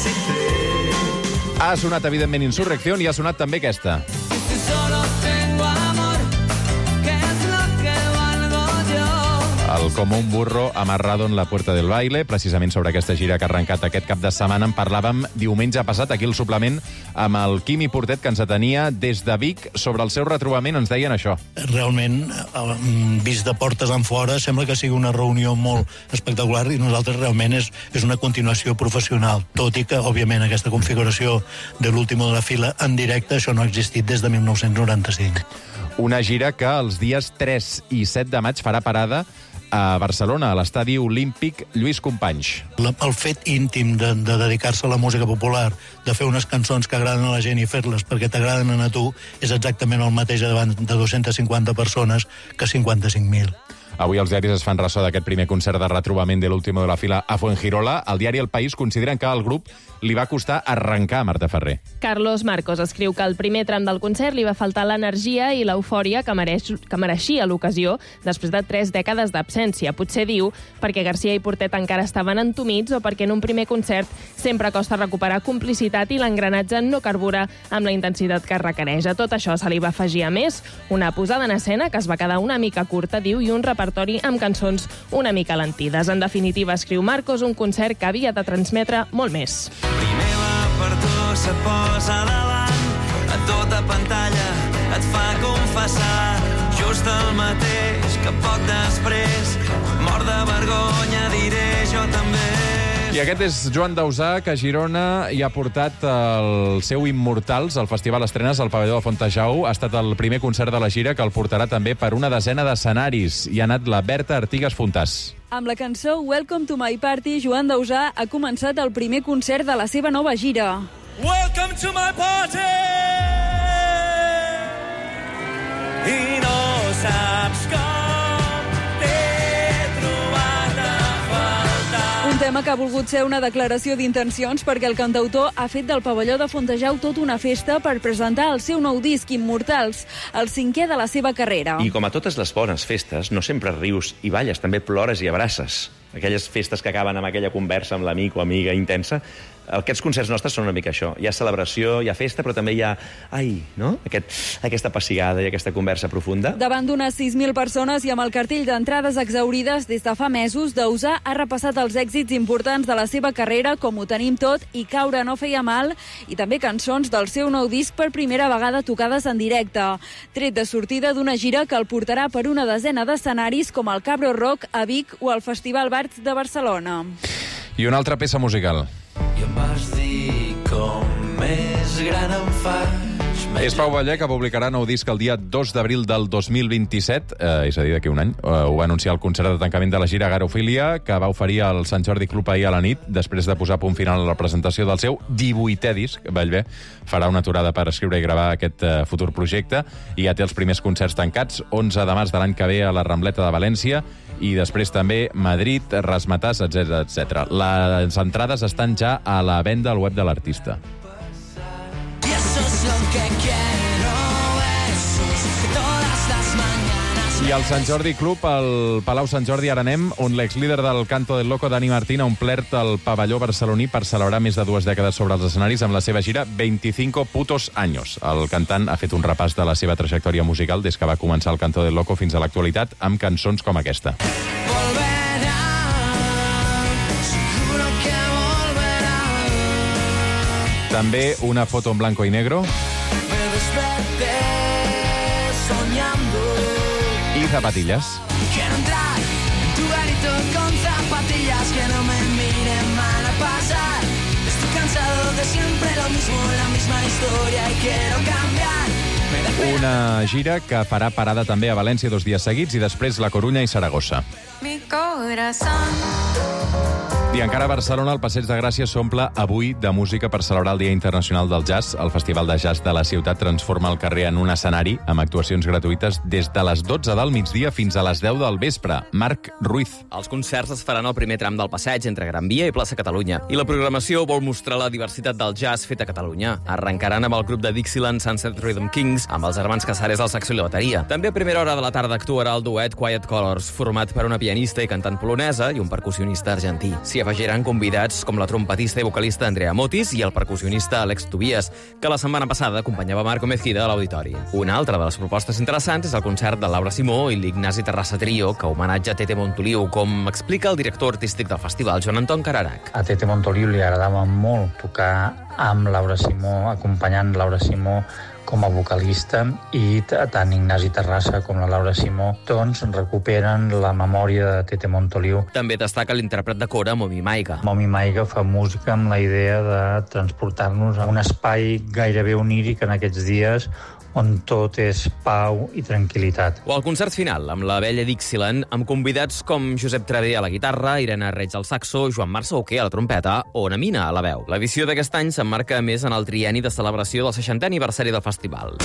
necesité? Ha sonat, evidentment, Insurrección i ha sonat també aquesta. Si solo tengo amor, ¿qué es lo que valgo yo? El Como un burro amarrado en la puerta del baile, precisament sobre aquesta gira que ha arrencat aquest cap de setmana. En parlàvem diumenge passat, aquí al suplement, amb el Quimi Portet, que ens atenia des de Vic. Sobre el seu retrobament ens deien això. Realment, vist de portes en fora, sembla que sigui una reunió molt espectacular i nosaltres realment és, és una continuació professional, tot i que, òbviament, aquesta configuració de l'último de la fila en directe, això no ha existit des de mil nou-cents noranta-cinc. Una gira que els dies tres i set de maig farà parada a Barcelona, a l'estadi olímpic Lluís Companys. La, el fet íntim de, de dedicar-se a la música popular, de fer unes cançons que agraden a la gent i fer-les perquè t'agraden a tu, és exactament el mateix davant de dos-centes cinquanta persones que cinquanta-cinc mil. Avui els diaris es fan ressò d'aquest primer concert de retrobament de l'último de la fila a Fuengirola. El diari El País consideren que al grup li va costar arrencar a Marta Ferrer. Carlos Marcos escriu que al primer tram del concert li va faltar l'energia i l'eufòria que, mereix, que mereixia l'ocasió després de tres dècades d'absència. Potser diu perquè Garcia i Portet encara estaven entumits o perquè en un primer concert sempre costa recuperar complicitat i l'engranatge no carbura amb la intensitat que requereix. A tot això se li va afegir, a més, una posada en escena que es va quedar una mica curta, diu, i un repertori amb cançons una mica lentides. En definitiva, escriu Marcos, un concert que havia de transmetre molt més. Primer va per tu, se posa davant a tota pantalla, et fa confessar just el mateix que poc després, mort de vergonya, diré jo també. I aquest és Joan Dausà, que a Girona hi ha portat el seu Immortals, el Festival Estrenes al pavelló de Fontejau. Ha estat el primer concert de la gira que el portarà també per una desena d'escenaris. Hi ha anat la Berta Artigas Fontàs. Amb la cançó Welcome to my party, Joan Dausà ha començat el primer concert de la seva nova gira. Welcome to my party! I no saps com t'he trobat a faltar. Un tema que ha volgut ser una declaració d'intencions perquè el cantautor ha fet del pavelló de Fontejau tota una festa per presentar el seu nou disc, Immortals, el cinquè de la seva carrera. I com a totes les bones festes, no sempre rius i balles, també plores i abraces. Aquelles festes que acaben amb aquella conversa amb l'amic o amiga intensa. Aquests concerts nostres són una mica això. Hi ha celebració, hi ha festa, però també hi ha, ai, no? Aquest, aquesta pessigada i aquesta conversa profunda. Davant d'unes sis mil persones i amb el cartell d'entrades exaurides des de fa mesos, Dausà ha repassat els èxits importants de la seva carrera, com Ho tenim tot i Caure no feia mal, i també cançons del seu nou disc per primera vegada tocades en directe. Tret de sortida d'una gira que el portarà per una desena d'escenaris com el Cabro Rock a Vic o el Festival Barts de Barcelona. I una altra peça musical. I em vas dir com més gran em faig. És Pau Ballé, que publicarà nou disc el dia dos d'abril del dos mil vint-i-set, eh, és a dir, d'aquí un any. Eh, ho va anunciar el concert de tancament de la gira Garofília, que va oferir al Sant Jordi Club ahir a la nit, després de posar punt final a la presentació del seu divuitè disc. Ballé farà una aturada per escriure i gravar aquest eh, futur projecte, i ja té els primers concerts tancats, onze de març de l'any que ve a la Rambleta de València, i després també Madrid, Rasmatàs, etcètera etcètera. Les entrades estan ja a la venda al web de l'artista. I al Sant Jordi Club, al Palau Sant Jordi, ara anem, on l'exlíder del Canto del Loco, Dani Martín, ha omplert el pavelló barceloní per celebrar més de dues dècades sobre els escenaris amb la seva gira veinticinco putos años. El cantant ha fet un repàs de la seva trajectòria musical des que va començar el Canto del Loco fins a l'actualitat, amb cançons com aquesta. També una foto en blanco i negro. Y zapatillas. Quiero entrar en tu garito con zapatillas que no me miren mal a pasar. Estoy cansado de siempre lo mismo, la misma historia y quiero cambiar. Una gira que farà parada també a València dos dies seguits i després La Corunya i Saragossa. Mi corazón I encara a Barcelona, el Passeig de Gràcia s'omple avui de música per celebrar el Dia Internacional del Jazz. El Festival de Jazz de la ciutat transforma el carrer en un escenari amb actuacions gratuïtes des de les dotze del migdia fins a les deu del vespre. Marc Ruiz. Els concerts es faran al primer tram del passeig entre Gran Via i Plaça Catalunya. I la programació vol mostrar la diversitat del jazz fet a Catalunya. Arrencaran amb el grup de Dixieland Sunset Rhythm Kings, amb els germans Casares al saxo i la bateria. També a primera hora de la tarda actuarà el duet Quiet Colors, format per una pianista i cantant polonesa i un percussionista argentí. S'hi afegiran convidats com la trompetista i vocalista Andrea Motis i el percussionista Alex Tobias, que la setmana passada acompanyava Marco Mezquida a l'auditori. Una altra de les propostes interessants és el concert de Laura Simó i l'Ignasi Terrassa Trio, que homenatja Tete Montoliu, com explica el director artístic del festival, Joan Anton Cararac. A Tete Montoliu li agradava molt tocar amb Laura Simó, acompanyant Laura Simó com a vocalista, i tant Ignasi Terrassa com la Laura Simó doncs recuperen la memòria de Tete Montoliu. També destaca l'intèrpret de cora Momi Maiga. Momi Maiga fa música amb la idea de transportar-nos a un espai gairebé oníric en aquests dies on tot és pau i tranquil·litat. O el concert final, amb la vella Dixieland, amb convidats com Josep Travé a la guitarra, Irene Reig al saxo, Joan Marc Sahuquer a la trompeta o Ona Mina a la veu. L'edició d'aquest any s'emmarca més en el trienni de celebració del seixantè aniversari del festival.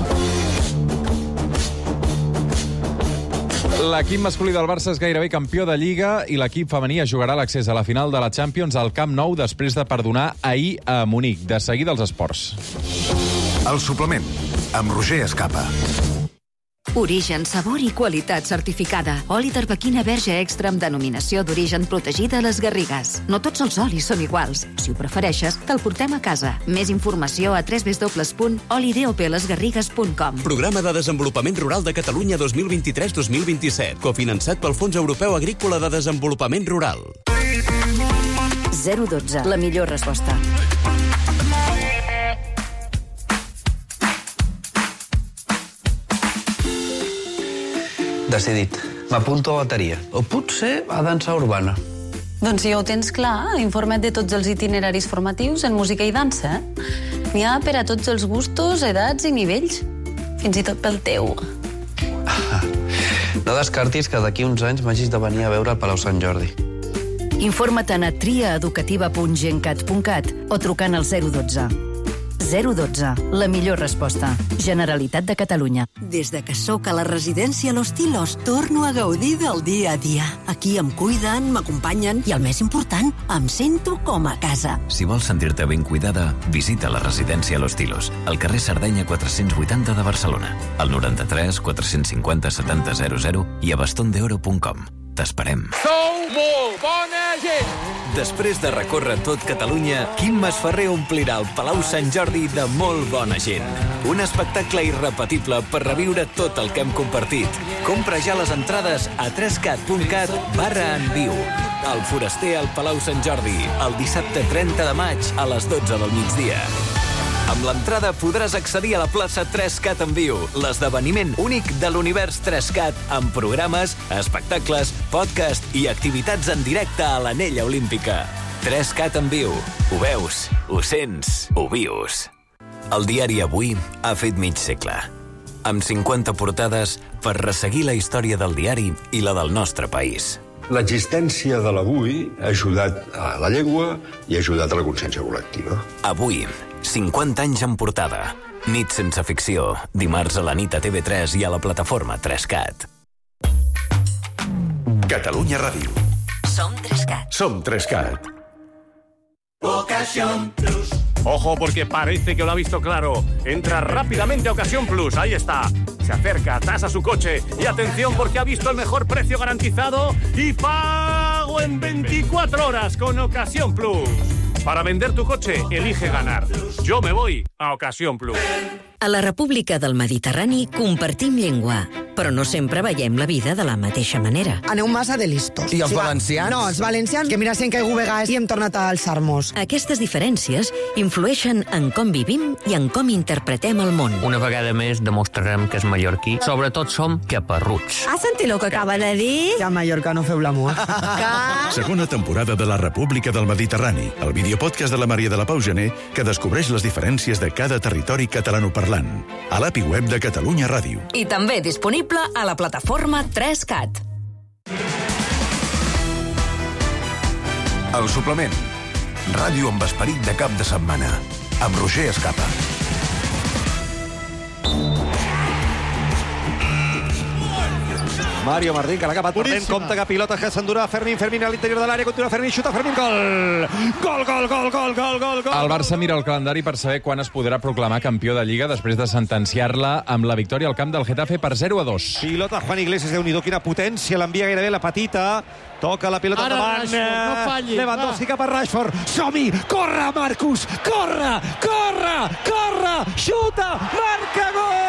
L'equip masculí del Barça és gairebé campió de Lliga i l'equip femení jugarà l'accés a la final de la Champions al Camp Nou després de perdonar ahir a Munic. De seguida els esports. El suplement, amb Roger Escapa. Origen, sabor i qualitat certificada. Oli d'arbequina verge extra amb denominació d'origen protegida a les Garrigues. No tots els olis són iguals. Si ho prefereixes, te'l portem a casa. Més informació a w w w punt oli d o p les garrigues punt com. Programa de Desenvolupament Rural de Catalunya dos mil vint-i-tres dos mil vint-i-set. Cofinançat pel Fons Europeu Agrícola de Desenvolupament Rural. zero dotze. La millor resposta. Decidit. M'apunto a bateria. O potser a dansa urbana. Doncs si ja ho tens clar, informa't de tots els itineraris formatius en música i dansa. N'hi ha per a tots els gustos, edats i nivells. Fins i tot pel teu. No descartis que d'aquí uns anys m'hagis de venir a veure al Palau Sant Jordi. Informa't a triaeducativa punt gencat punt cat o trucant al zero dotze. zero dotze. La millor resposta. Generalitat de Catalunya. Des de que sóc a la residència Los Tilos, torno a gaudir del dia a dia. Aquí em cuiden, m'acompanyen i, el més important, em sento com a casa. Si vols sentir-te ben cuidada, visita la residència Los Tilos, al carrer Sardenya quatre-cents vuitanta de Barcelona, al noranta-tres quatre-cents cinquanta setanta zero zero i a baston de oro punt com. T'esperem. Sou molt bona gent! Després de recórrer tot Catalunya, Quim Masferrer omplirà el Palau Sant Jordi de molt bona gent. Un espectacle irrepetible per reviure tot el que hem compartit. Compra ja les entrades a tres cat punt cat barra en viu. El Foraster al Palau Sant Jordi, el dissabte trenta de maig a les dotze del migdia. Amb l'entrada podràs accedir a la plaça tres cat en viu, l'esdeveniment únic de l'univers tres cat, amb programes, espectacles, podcast i activitats en directe a l'Anella Olímpica. tres cat en viu. Ho veus, ho sents, ho vius. El diari Avui ha fet mig segle, amb cinquanta portades per resseguir la història del diari i la del nostre país. L'existència de l'Avui ha ajudat a la llengua i ha ajudat a la consciència col·lectiva. Avui, cinquanta anys en portada. Nit sense ficció. Dimarts a la nit a T V tres i a la plataforma tres cat. Catalunya Ràdio. Som tres cat. Som tres cat. Ocasión Plus. Ojo, porque parece que lo ha visto claro. Entra rápidamente a Ocasión Plus. Ahí está. Se acerca, tasa su coche. Y atención, porque ha visto el mejor precio garantizado y pago en veinticuatro horas con Ocasión Plus. Para vender tu coche, elige ganar. Yo me voy a Ocasión Plus. A la República del Mediterrani compartim llengua, però no sempre veiem la vida de la mateixa manera. Aneu massa de listos. I els Sí, va. valencians? No, els valencians, que mira si hem caigut vegades i hem tornat a alçar-nos. Aquestes diferències influeixen en com vivim i en com interpretem el món. Una vegada més demostrarem que és mallorquí. Sobretot som caparruts. Has sentit el que acaba de dir? Que a Mallorca no feu l'amor. Que... Segona temporada de la República del Mediterrani, el videopodcast de la Maria de la Pau Gené, que descobreix les diferències de cada territori catalanoparlant. A l'A P I web de Catalunya Ràdio. I també disponible a la plataforma tres cat. El suplement. Ràdio amb esperit de cap de setmana. Amb Roger Escapa. Mario Martín, que l'ha acabat perdent, compte que pilota que s'endurà Fermín, Fermín a l'interior de l'àrea, continua Fermín, xuta Fermín, gol! Gol, gol, gol, gol, gol, gol, gol! El Barça mira el calendari per saber quan es podrà proclamar campió de Lliga després de sentenciar-la amb la victòria al camp del Getafe per zero a dos. Pilota Juan Iglesias, Déu-n'hi-do, quina potència, l'envia gairebé la petita, toca la pilota Ara endavant, Rashford, no falli, Lewandowski cap a Rashford, som-hi, corre Marcus, corre, corre, corre, xuta, marca, gol!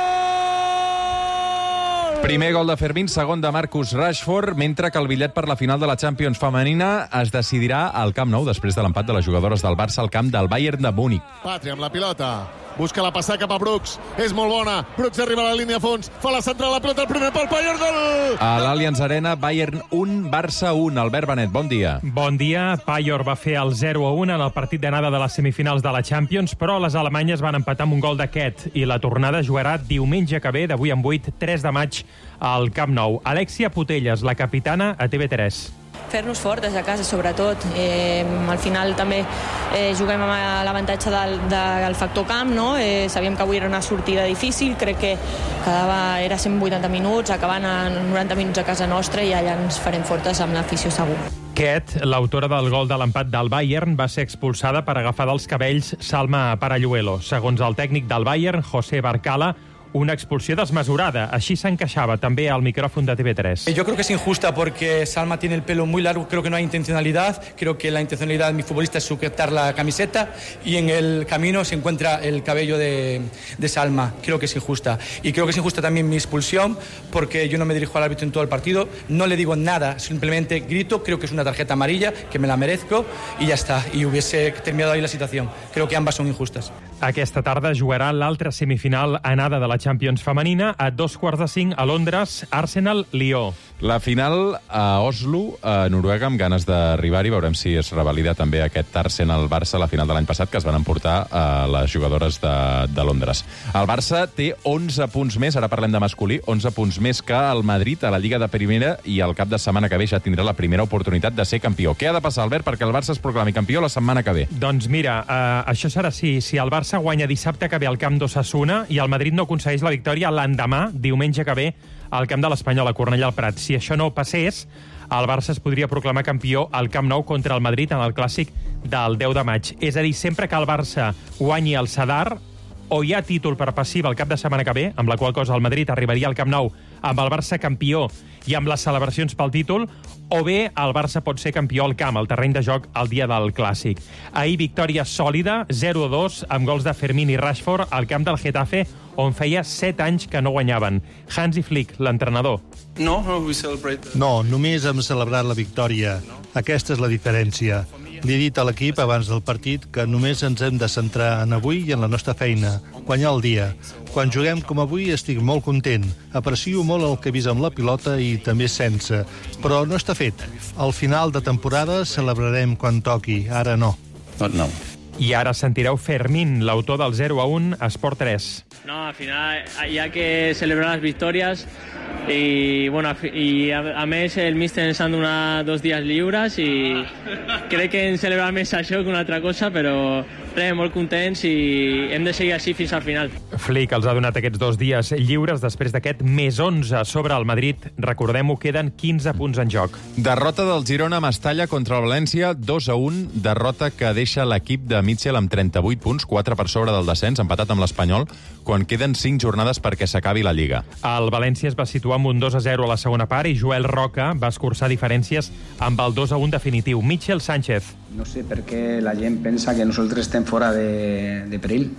Primer gol de Fermín, segon de Marcus Rashford, mentre que el bitllet per la final de la Champions femenina es decidirà al Camp Nou després de l'empat de les jugadores del Barça al camp del Bayern de Múnich. Patri amb la pilota. Busca la passada cap a Brooks. És molt bona. Brooks arriba a la línia a fons. Fa la central, la pilota, el primer pal, Bayern, gol! A l'Allianz Arena, Bayern un, Barça un. Albert Benet, bon dia. Bon dia. Bayern va fer el zero a un en el partit d'anada de les semifinals de la Champions, però les alemanyes van empatar amb un gol d'aquest i la tornada jugarà diumenge que ve, d'avui en vuit, tres de maig, al Camp Nou. Alexia Putellas, la capitana, a T V tres. Fer-nos fort des de casa, sobretot. Eh, al final també eh, juguem amb l'avantatge del, del factor camp, no? Eh, sabíem que avui era una sortida difícil, crec que quedava, era cent vuitanta minuts, acabant a noranta minuts a casa nostra i allà ens farem fortes amb l'afició segur. Ket, l'autora del gol de l'empat del Bayern, va ser expulsada per agafar dels cabells Salma Paralluelo. Segons el tècnic del Bayern, José Barcala, una expulsió desmesurada. Així s'encaixava també al micròfon de T V tres. Yo creo que es injusta porque Salma tiene el pelo muy largo, creo que no hay intencionalidad, creo que la intencionalidad de mi futbolista es sujetar la camiseta y en el camino se encuentra el cabello de, de Salma. Creo que es injusta. Y creo que es injusta también mi expulsión porque yo no me dirijo al árbitro en todo el partido, no le digo nada, simplemente grito, creo que es una tarjeta amarilla, que me la merezco y ya está. Y hubiese terminado ahí la situación. Creo que ambas son injustas. Aquesta tarda jugarà l'altra semifinal anada de la Champions femenina a dos quarts de cinc a Londres, Arsenal-Lió. La final a Oslo, a Noruega, amb ganes d'arribar-hi. Veurem si es revalida també aquest Arsenal-Barça, la final de l'any passat, que es van emportar a les jugadores de, de Londres. El Barça té onze punts més, ara parlem de masculí, onze punts més que el Madrid a la Lliga de Primera i el cap de setmana que ve ja tindrà la primera oportunitat de ser campió. Què ha de passar, Albert, perquè el Barça es proclami campió la setmana que ve? Doncs mira, eh, això serà si, si el Barça guanya dissabte que ve al camp d'Osasuna i el Madrid no aconsegueix la victòria l'endemà, diumenge que ve, al camp de l'Espanyol, a Cornellà al Prat. Si això no passés, el Barça es podria proclamar campió al Camp Nou contra el Madrid en el clàssic del deu de maig. És a dir, sempre que el Barça guanyi el Sadar, o hi ha títol per passiva el cap de setmana que ve, amb la qual cosa el Madrid arribaria al Camp Nou amb el Barça campió i amb les celebracions pel títol, o bé el Barça pot ser campió al camp, al terreny de joc, el dia del Clàssic. Ahir victòria sòlida, zero a dos, amb gols de Fermín i Rashford al camp del Getafe, on feia set anys que no guanyaven. Hansi Flick, l'entrenador. No, we celebrate... No, només hem celebrat la victòria. Aquesta és la diferència. Li he dit a l'equip abans del partit que només ens hem de centrar en avui i en la nostra feina, guanyar el dia. Quan juguem com avui estic molt content. Aprecio molt el que he vist amb la pilota i també sense. Però no està fet. Al final de temporada celebrarem quan toqui, ara no. Not now. I ara sentireu Fermín, l'autor del zero a un, a Esport tres. No, al final hay que celebrar las victorias y bueno, y a, a més el míster ens han donat dos dies lliures i crec que hem celebrat més això que una altra cosa, però res, molt contents i hem de seguir així fins al final. Flick els ha donat aquests dos dies lliures després d'aquest més onze sobre el Madrid. Recordem-ho, queden quinze punts en joc. Derrota del Girona a Mestalla contra el València, dos a un, derrota que deixa l'equip de Mitchell amb trenta-vuit punts, quatre per sobre del descens, empatat amb l'Espanyol, quan queden cinc jornades perquè s'acabi la Lliga. El València es va situar amb un dos a zero a la segona part i Joel Roca va escurçar diferències amb el dos a un definitiu. Michel Sánchez. No sé per què la gent pensa que nosaltres estem fora de, de perill.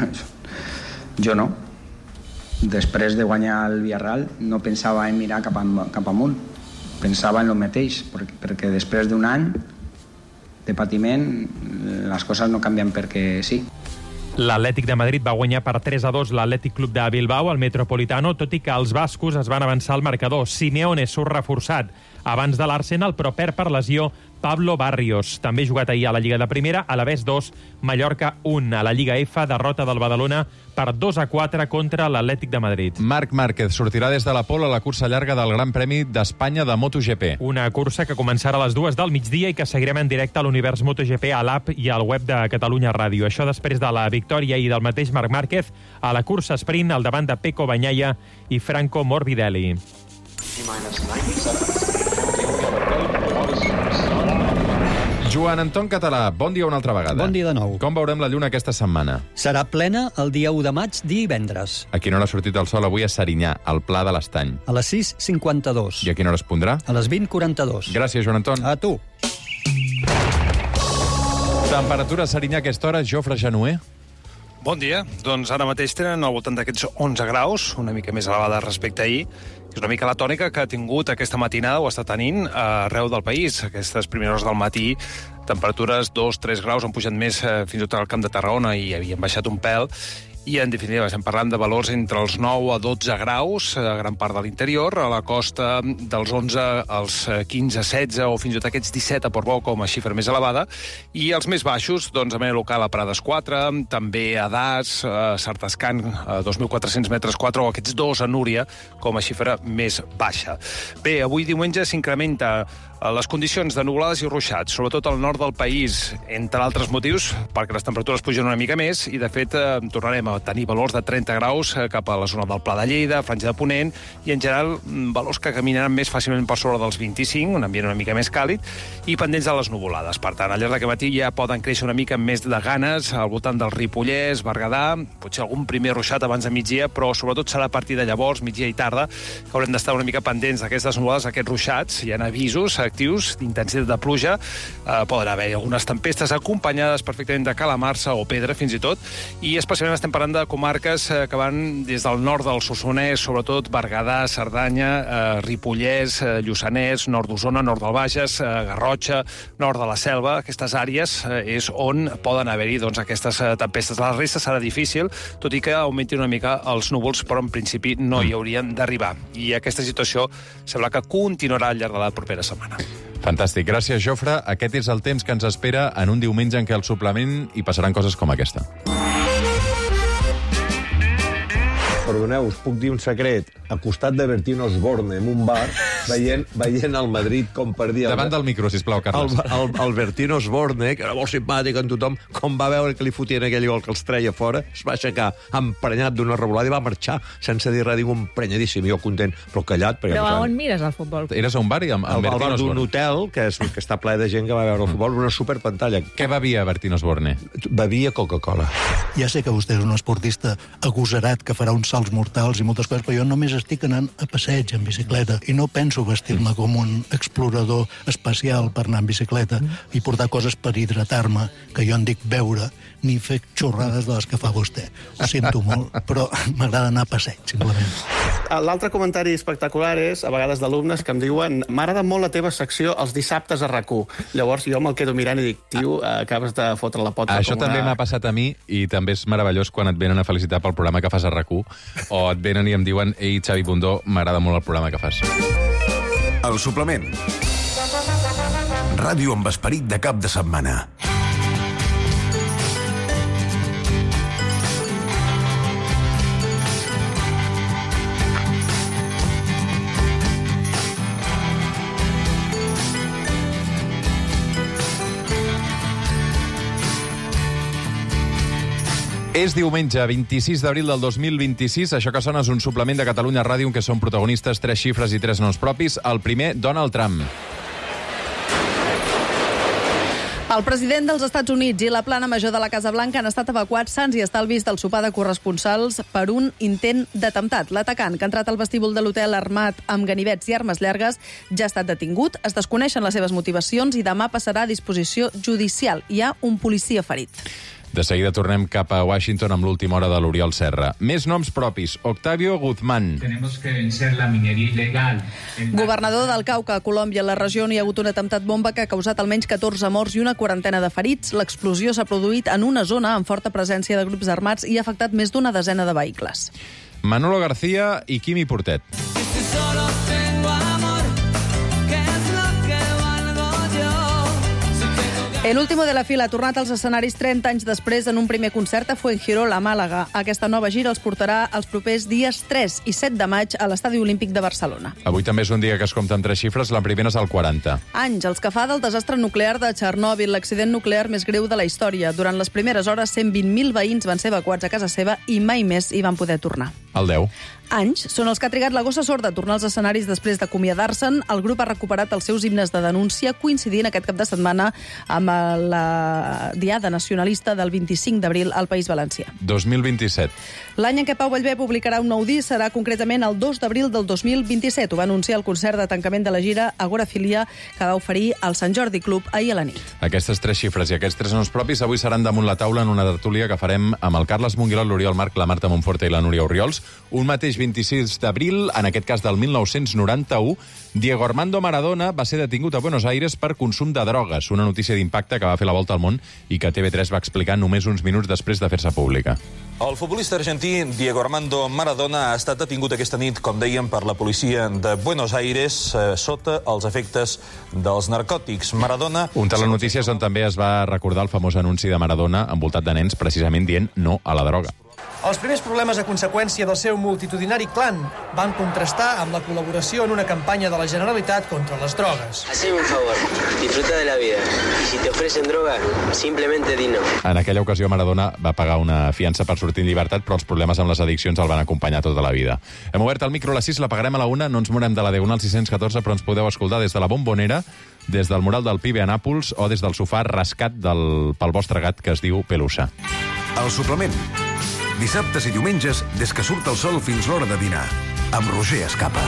Jo no. Després de guanyar el Villarreal no pensava en mirar cap, a, cap amunt. Pensava en el mateix, perquè, perquè després d'un any de patiment les coses no canvien perquè sí. L'Atlètic de Madrid va guanyar per tres a dos l'Atlètic Club de Bilbao al Metropolitano, tot i que els bascos es van avançar al marcador. Simeone surt reforçat abans de l'Arsenal, però perd per lesió Pablo Barrios. També jugat ahir a la Lliga de Primera, a l'Alavés dos, Mallorca un. A la Lliga F, derrota del Badalona per dos a quatre contra l'Atlètic de Madrid. Marc Márquez sortirà des de la pole a la cursa llarga del Gran Premi d'Espanya de MotoGP. Una cursa que començarà a les dues del migdia i que seguirem en directe a l'Univers MotoGP a l'app i al web de Catalunya Ràdio. Això després de la victòria i del mateix Marc Márquez a la cursa sprint al davant de Pecco Bagnaia i Franco Morbidelli. Joan Anton Català, bon dia una altra vegada. Bon dia de nou. Com veurem la lluna aquesta setmana? Serà plena el dia u de maig, divendres. A quina hora ha sortit el sol avui a Serinyà, al Pla de l'Estany? A les sis cinquanta-dos. I a quina hora es pondrà? A les vint quaranta-dos. Gràcies, Joan Anton. A tu. Temperatura a Serinyà a aquesta hora, Jofre Januer. Bon dia. Doncs ara mateix tenen al voltant d'aquests onze graus, una mica més elevada respecte a ahir. És una mica la tònica que ha tingut aquesta matinada o està tenint arreu del país. Aquestes primeres hores del matí, temperatures dos tres graus, han pujat més eh, fins i tot al Camp de Tarragona i havien baixat un pèl. I, en definitiva, estem parlant de valors entre els nou a dotze graus, a gran part de l'interior, a la costa dels onze als quinze setze o fins i tot aquests disset a Portbou com a xifra més elevada, i els més baixos, doncs, a manera local a Prades quatre, també a Das, a Sartascan, a dos mil quatre-cents metres quatre, o aquests dos a Núria com a xifra més baixa. Bé, avui diumenge s'incrementa les condicions de nuvolades i ruixats, sobretot al nord del país, entre altres motius, perquè les temperatures pugen una mica més, i de fet eh, tornarem a tenir valors de trenta graus eh, cap a la zona del Pla de Lleida, Franja de Ponent, i en general valors que caminaran més fàcilment per sobre dels vint-i-cinc, un ambient una mica més càlid, i pendents de les nuvolades. Per tant, al llarg d'aquest matí ja poden créixer una mica més de ganes al voltant del Ripollès, Berguedà, potser algun primer ruixat abans de migdia, però sobretot serà a partir de llavors, migdia i tarda, que haurem d'estar una mica pendents d'aquestes nuvolades, aquests ruixats. Hi ha avisos actius d'intensitat de pluja, eh, poden haver algunes tempestes acompanyades perfectament de calamarsa o pedra, fins i tot, i especialment estem parlant de comarques eh, que van des del nord del Solsonès, sobretot Berguedà, Cerdanya, eh, Ripollès, eh, Lluçanès, nord d'Osona, nord del Bages, eh, Garrotxa, nord de la Selva. Aquestes àrees eh, és on poden haver-hi doncs, aquestes eh, tempestes. La resta serà difícil, tot i que augmentin una mica els núvols, però en principi no hi haurien d'arribar. I aquesta situació sembla que continuarà al llarg de la propera setmana. Fantàstic. Gràcies, Jofre. Aquest és el temps que ens espera en un diumenge en què al suplement hi passaran coses com aquesta. Perdoneu, us puc dir un secret? A costat de Bertín Osborne, en un bar, veient, veient el Madrid com perdia... Davant del micro, sisplau, Carles. El, el, el Bertín Osborne, que era molt simpàtic en tothom, com va veure que li fotien aquell gol que els treia fora, es va aixecar emprenyat d'una revolada i va marxar sense dir res, diu emprenyadíssim, jo content, però callat. Però a on mires el futbol? Eres a un bar i amb, amb Bertín Bertín Osborne? Al bar d'un hotel, que, és, que està ple de gent que va veure el futbol, una superpantalla. Què bevia Bertín Osborne? Bevia Coca-Cola. Ja sé que vostè és un esportista agosarat que farà uns salts mortals i moltes coses, però jo només estic anant a passeig en bicicleta i no penso vestir-me com un explorador espacial per anar en bicicleta i portar coses per hidratar-me, que jo en dic beure, ni fer xorrades de les que fa vostè. Ho sento molt, però m'agrada anar a passeig, simplement. L'altre comentari espectacular és, a vegades d'alumnes que em diuen m'agrada molt la teva secció els dissabtes a RAC u. Llavors jo me'l quedo mirant i dic, tio, acabes de fotre la pota. Això com també una... m'ha passat a mi i també és meravellós quan et venen a felicitar pel programa que fas a RAC u o et venen i em diuen ei, Xavi Bundó, m'agrada molt el programa que fas. El suplement. Ràdio amb esperit de cap de setmana. És diumenge, vint-i-sis d'abril del dos mil vint-i-sis. Això que sona és un suplement de Catalunya Ràdio en què són protagonistes tres xifres i tres noms propis. El primer, Donald Trump. El president dels Estats Units i la plana major de la Casa Blanca han estat evacuats sans i estalvis del sopar de corresponsals per un intent d'atemptat. L'atacant, que ha entrat al vestíbul de l'hotel armat amb ganivets i armes llargues, ja ha estat detingut. Es desconeixen les seves motivacions i demà passarà a disposició judicial. Hi ha un policia ferit. De seguida tornem cap a Washington amb l'última hora de l'Oriol Serra. Més noms propis. Octavio Guzmán. Tenemos que vencer la minería ilegal. Governador del Cauca, a Colòmbia, a la regió on hi ha hagut un atemptat bomba que ha causat almenys catorze morts i una quarantena de ferits. L'explosió s'ha produït en una zona amb forta presència de grups armats i ha afectat més d'una desena de vehicles. Manolo García i Quimi Portet. El último de la fila ha tornat als escenaris trenta anys després en un primer concert a Fuengirola, a Màlaga. Aquesta nova gira els portarà els propers dies tres i set de maig a l'Estadi Olímpic de Barcelona. Avui també és un dia que es compta amb tres xifres, la primera és el quaranta. Anys, els que fa del desastre nuclear de Txernòbil, l'accident nuclear més greu de la història. Durant les primeres hores, cent vint mil veïns van ser evacuats a casa seva i mai més hi van poder tornar. El deu. Anys són els que ha trigat la Gossa Sorda a tornar als escenaris després d'acomiadar-se'n. El grup ha recuperat els seus himnes de denúncia, coincidint aquest cap de setmana amb la Diada Nacionalista del vint-i-cinc d'abril al País Valencià. dos mil vint-i-set. L'any en què Pau Vallvé publicarà un nou disc serà concretament el dos d'abril del dos mil vint-i-set. Ho va anunciar el concert de tancament de la gira Agorafilia, que va oferir al Sant Jordi Club ahir a la nit. Aquestes tres xifres i aquests tres noms propis avui seran damunt la taula en una tertúlia que farem amb el Carles Monguilot, l'Oriol Marc, la Marta Monforte i la Núria Orriols. Un mateix vint-i-sis d'abril, en aquest cas del mil nou-cents noranta-u, Diego Armando Maradona va ser detingut a Buenos Aires per consum de drogues, una notícia d'impacte que va fer la volta al món i que T V tres va explicar només uns minuts després de fer-se pública. El futbolista argentí Diego Armando Maradona ha estat detingut aquesta nit, com dèiem, per la policia de Buenos Aires eh, sota els efectes dels narcòtics. Maradona... Un telenotícies on també es va recordar el famós anunci de Maradona envoltat de nens, precisament dient no a la droga. Els primers problemes a conseqüència del seu multitudinari clan van contrastar amb la col·laboració en una campanya de la Generalitat contra les drogues. Haceme un favor, disfruta de la vida. Y si te ofrecen droga, simplemente di no. En aquella ocasió Maradona va pagar una fiança per sortir en llibertat, però els problemes amb les addiccions el van acompanyar tota la vida. Hem obert el micro a les sis, la pagarem a la una, no ens morem de la Diagonal sis cents catorze, però ens podeu escoltar des de la Bombonera, des del mural del Pibe a Nàpols o des del sofà rascat del, pel vostre gat que es diu Pelusa. El suplement. Dissabtes i diumenges, des que surt el sol fins l'hora de dinar. Amb Roger Escapa.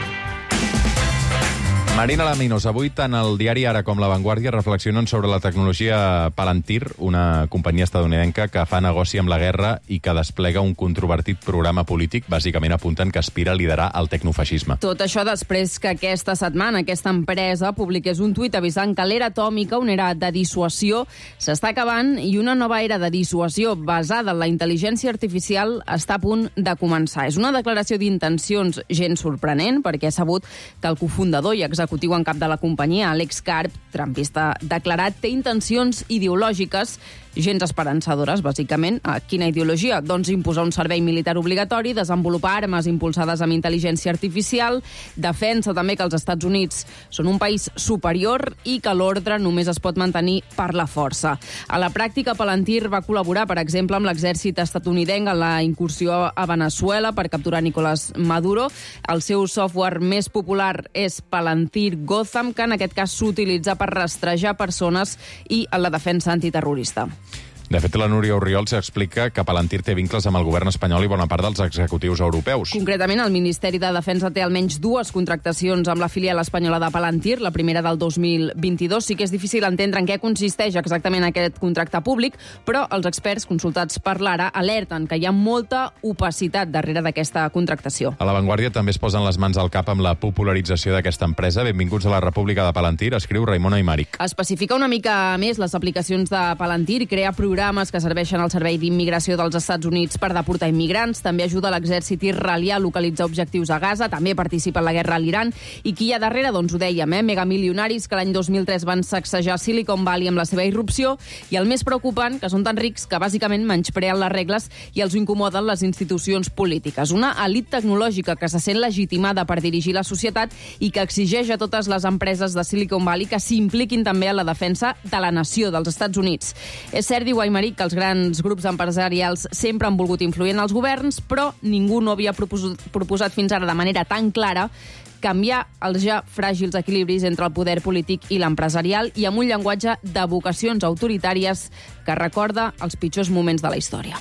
Marina Laminos, avui tant el diari Ara com La Vanguardia reflexionen sobre la tecnologia Palantir, una companyia estadounidenca que fa negoci amb la guerra i que desplega un controvertit programa polític, bàsicament apunten que aspira a liderar el tecnofeixisme. Tot això després que aquesta setmana aquesta empresa publiqués un tuit avisant que l'era atòmica, una era de dissuasió, s'està acabant i una nova era de dissuasió basada en la intel·ligència artificial està a punt de començar. És una declaració d'intencions gens sorprenent, perquè ha sabut que el cofundador i executiu executiu en cap de la companyia, Alex Karp, trumpista declarat, té intencions ideològiques gens esperançadores, bàsicament. A quina ideologia? Doncs imposar un servei militar obligatori, desenvolupar armes impulsades amb intel·ligència artificial, defensa també que els Estats Units són un país superior i que l'ordre només es pot mantenir per la força. A la pràctica, Palantir va col·laborar, per exemple, amb l'exèrcit estatunidenc en la incursió a Venezuela per capturar Nicolás Maduro. El seu software més popular és Palantir Gotham, que en aquest cas s'utilitza per rastrejar persones i en la defensa antiterrorista. De fet, la Núria Orriols explica que Palantir té vincles amb el govern espanyol i bona part dels executius europeus. Concretament, el Ministeri de Defensa té almenys dues contractacions amb la filial espanyola de Palantir, la primera del dos mil vint-i-dos. Sí que és difícil entendre en què consisteix exactament aquest contracte públic, però els experts consultats per l'Ara alerten que hi ha molta opacitat darrere d'aquesta contractació. A La Vanguardia també es posen les mans al cap amb la popularització d'aquesta empresa. Benvinguts a la República de Palantir, escriu Raimon Aymaric. Especifica una mica més les aplicacions de Palantir i crea programes que serveixen al Servei d'Immigració dels Estats Units per deportar immigrants, també ajuda l'exèrcit israelià a localitzar objectius a Gaza, també participa en la guerra a l'Iran, i qui hi ha darrere, doncs ho dèiem, eh? megamilionaris que l'any dos mil tres van sacsejar Silicon Valley amb la seva irrupció, i el més preocupant, que són tan rics que bàsicament menyspreen les regles i els incomoden les institucions polítiques. Una elit tecnològica que se sent legitimada per dirigir la societat i que exigeix a totes les empreses de Silicon Valley que s'impliquin també en la defensa de la nació dels Estats Units. És cert, diu Aymaric, que els grans grups empresarials sempre han volgut influir en els governs, però ningú no havia proposat, proposat fins ara de manera tan clara canviar els ja fràgils equilibris entre el poder polític i l'empresarial i amb un llenguatge de vocacions autoritàries que recorda els pitjors moments de la història.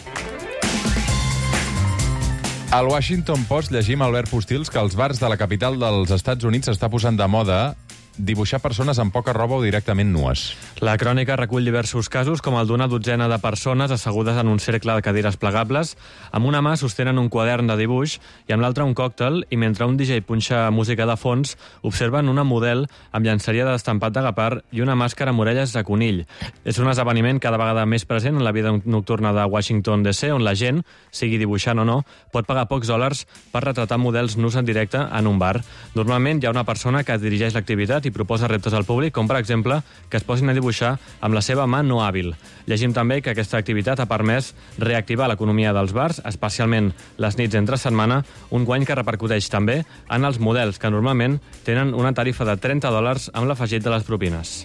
Al Washington Post llegim Albert Postils que als bars de la capital dels Estats Units s'està posant de moda dibuixar persones amb poca roba o directament nues. La crònica recull diversos casos, com el d'una dotzena de persones assegudes en un cercle de cadires plegables, amb una mà sostenen un quadern de dibuix i amb l'altra un còctel, i mentre un D J punxa música de fons, observen una model amb llançeria d'estampat d'agapar i una màscara amb orelles de conill. És un esdeveniment cada vegada més present en la vida nocturna de Washington D C, on la gent, sigui dibuixant o no, pot pagar pocs dòlars per retratar models nus en directe en un bar. Normalment hi ha una persona que dirigeix l'activitat, i proposa reptes al públic, com per exemple que es posin a dibuixar amb la seva mà no hàbil. Llegim també que aquesta activitat ha permès reactivar l'economia dels bars, especialment les nits entre setmana, un guany que repercuteix també en els models, que normalment tenen una tarifa de trenta dòlars amb l'afegit de les propines.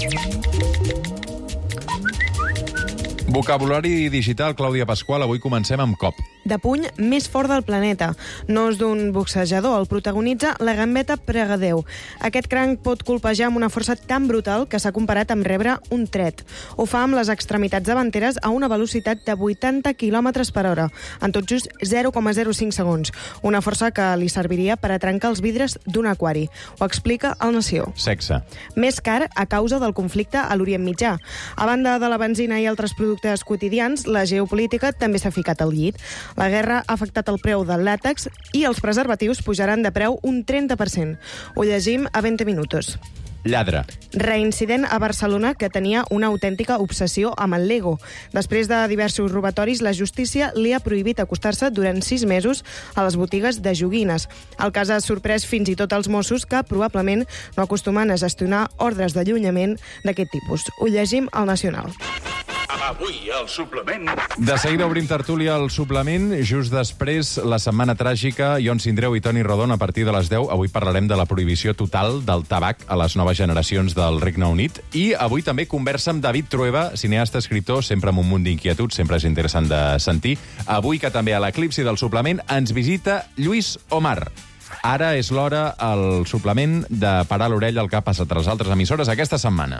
Vocabulari digital, Clàudia Pasqual. Avui comencem amb cop. De puny més fort del planeta. No és d'un boxejador, el protagonitza la gambeta Pregadeu. Aquest cranc pot colpejar amb una força tan brutal que s'ha comparat amb rebre un tret. Ho fa amb les extremitats davanteres a una velocitat de vuitanta quilòmetres per hora, en tot just zero coma zero cinc segons. Una força que li serviria per a trencar els vidres d'un aquari. Ho explica el Nació. Sexe. Més car a causa del conflicte a l'Orient Mitjà. A banda de la benzina i altres productes quotidians, la geopolítica també s'ha ficat al llit. La guerra ha afectat el preu del làtex i els preservatius pujaran de preu un trenta per cent. Ho llegim a vint minuts. Lladre. Reincident a Barcelona que tenia una autèntica obsessió amb el Lego. Després de diversos robatoris, la justícia li ha prohibit acostar-se durant sis mesos a les botigues de joguines. El cas ha sorprès fins i tot els Mossos, que probablement no acostumen a gestionar ordres d'allunyament d'aquest tipus. Ho llegim al Nacional. Avui, al suplement... De seguida obrim tertúlia al suplement. Just després, la setmana tràgica. Ion Sindreu i Toni Rodon, a partir de les deu. Avui parlarem de la prohibició total del tabac a les noves generacions del Regne Unit. I avui també conversa amb David Trueba, cineasta, escriptor, sempre amb un munt d'inquietuds, sempre és interessant de sentir. Avui, que també a l'Eclipsi del suplement, ens visita Lluís Omar. Ara és l'hora, al suplement, de parar l'orella al que ha passat a les altres emissores aquesta setmana.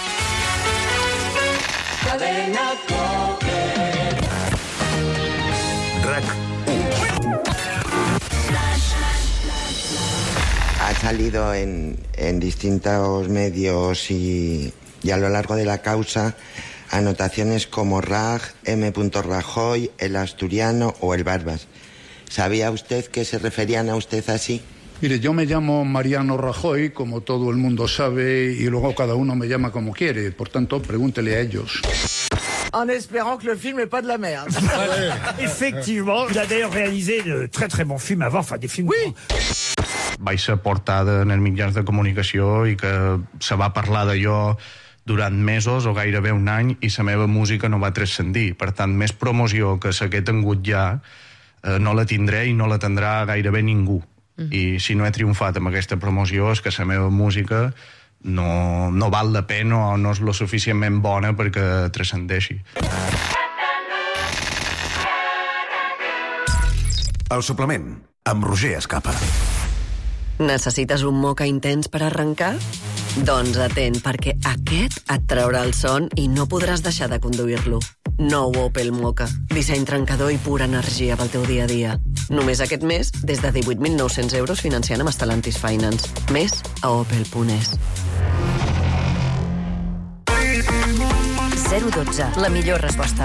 Ha salido en, en distintos medios y, y a lo largo de la causa anotaciones como Raj, M. Rajoy, el Asturiano o el Barbas. ¿Sabía usted que se referían a usted así? Mire, yo me llamo Mariano Rajoy, como todo el mundo sabe, y luego cada uno me llama como quiere. Por tanto, pregúntele a ellos. En espérant que le film n'est pas de la merde. Effectivement, il a d'ailleurs réalisé de très très bons films avant, enfin des films... Oui. Vaig ser portada en els mitjans de comunicació i que se va parlar d'allò durant mesos o gairebé un any i la meva música no va transcendir. Per tant, més promoció que la que he tingut ja eh, no la tindré i no la tindrà gairebé ningú. Mm-hmm. I si no he triomfat amb aquesta promoció és que la meva música no, no val la pena o no és lo suficientment bona perquè transcendeixi. El suplement, amb Roger Escapa. Necessites un moca intens per arrencar? Doncs atent, perquè aquest et traurà el son i no podràs deixar de conduir-lo. Nou Opel Moka. Disseny trencador i pura energia pel teu dia a dia. Només aquest mes, des de divuit mil nou-cents euros financiant amb Stellantis Finance. Més a opel punt es. zero dotze, la millor resposta.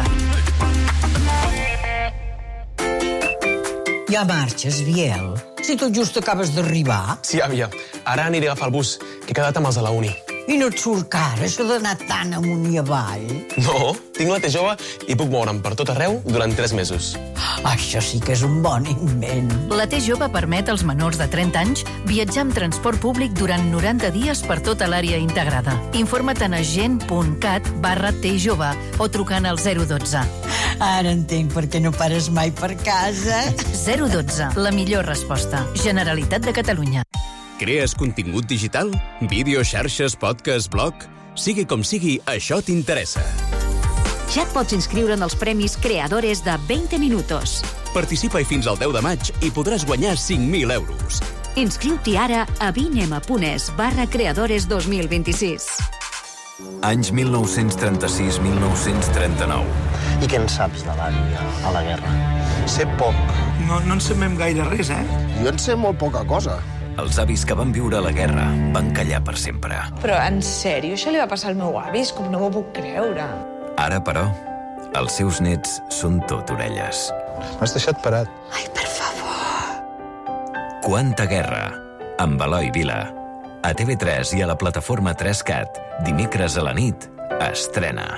Ja marxes, Biel? Si tot just acabes d'arribar. Sí, àvia. Ara aniré a agafar el bus, que he quedat amb els de la uni. I no et surt car, això d'anar tan amunt i avall? No, tinc la T jove i puc moure'm per tot arreu durant tres mesos. Això sí que és un bon invent. La T jove permet als menors de trenta anys viatjar amb transport públic durant noranta dies per tota l'àrea integrada. Informa't a gent.cat barra T jove o trucant al zero dotze. Ara entenc per què no pares mai per casa. zero dotze, la millor resposta. Generalitat de Catalunya. Crees contingut digital? Vídeo, xarxes, podcast, blog? Sigui com sigui, això t'interessa. Ja et pots inscriure en els premis Creadores de vint minutos. Participa-hi fins al deu de maig i podràs guanyar cinc mil euros. Inscriu-t'hi ara a vinema.es barra creadores dos mil vint-i-sis. Anys mil nou-cents trenta-sis a mil nou-cents trenta-nou. I què en saps de l'avi a la guerra? Sé poc. No, no en sabem gaire res, eh? Jo en sé molt poca cosa. Els avis que van viure la guerra van callar per sempre. Però, en sèrio, això li va passar al meu avi? És com no m'ho puc creure. Ara, però, els seus nets són tot orelles. M'has deixat parat. Ai, per favor. Quanta guerra, amb Eloi Vila. A T V tres i a la plataforma tres cat, dimecres a la nit, estrena.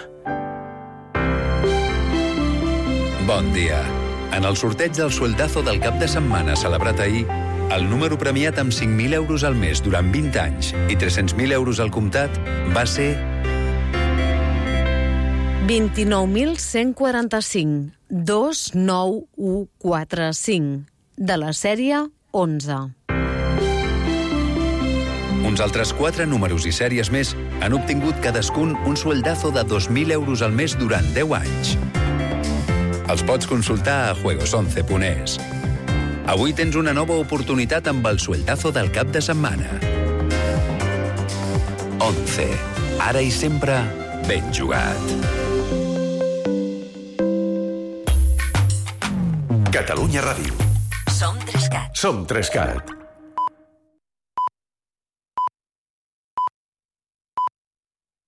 Bon dia. En el sorteig del sueldazo del cap de setmana celebrat ahir, El número premiat amb cinc mil euros al mes durant vint anys i tres-cents mil euros al comptat va ser... vint-i-nou mil cent quaranta-cinc, dos nou u quatre cinc, de la sèrie onze. Uns altres quatre números i sèries més han obtingut cadascun un sueldazo de dos mil euros al mes durant deu anys. Els pots consultar a juegos once punt es. Avui tens una nova oportunitat amb el sueldazo del cap de setmana. Once. Ara i sempre ben jugat. Catalunya Ràdio. Som tres cat. Som tres cat.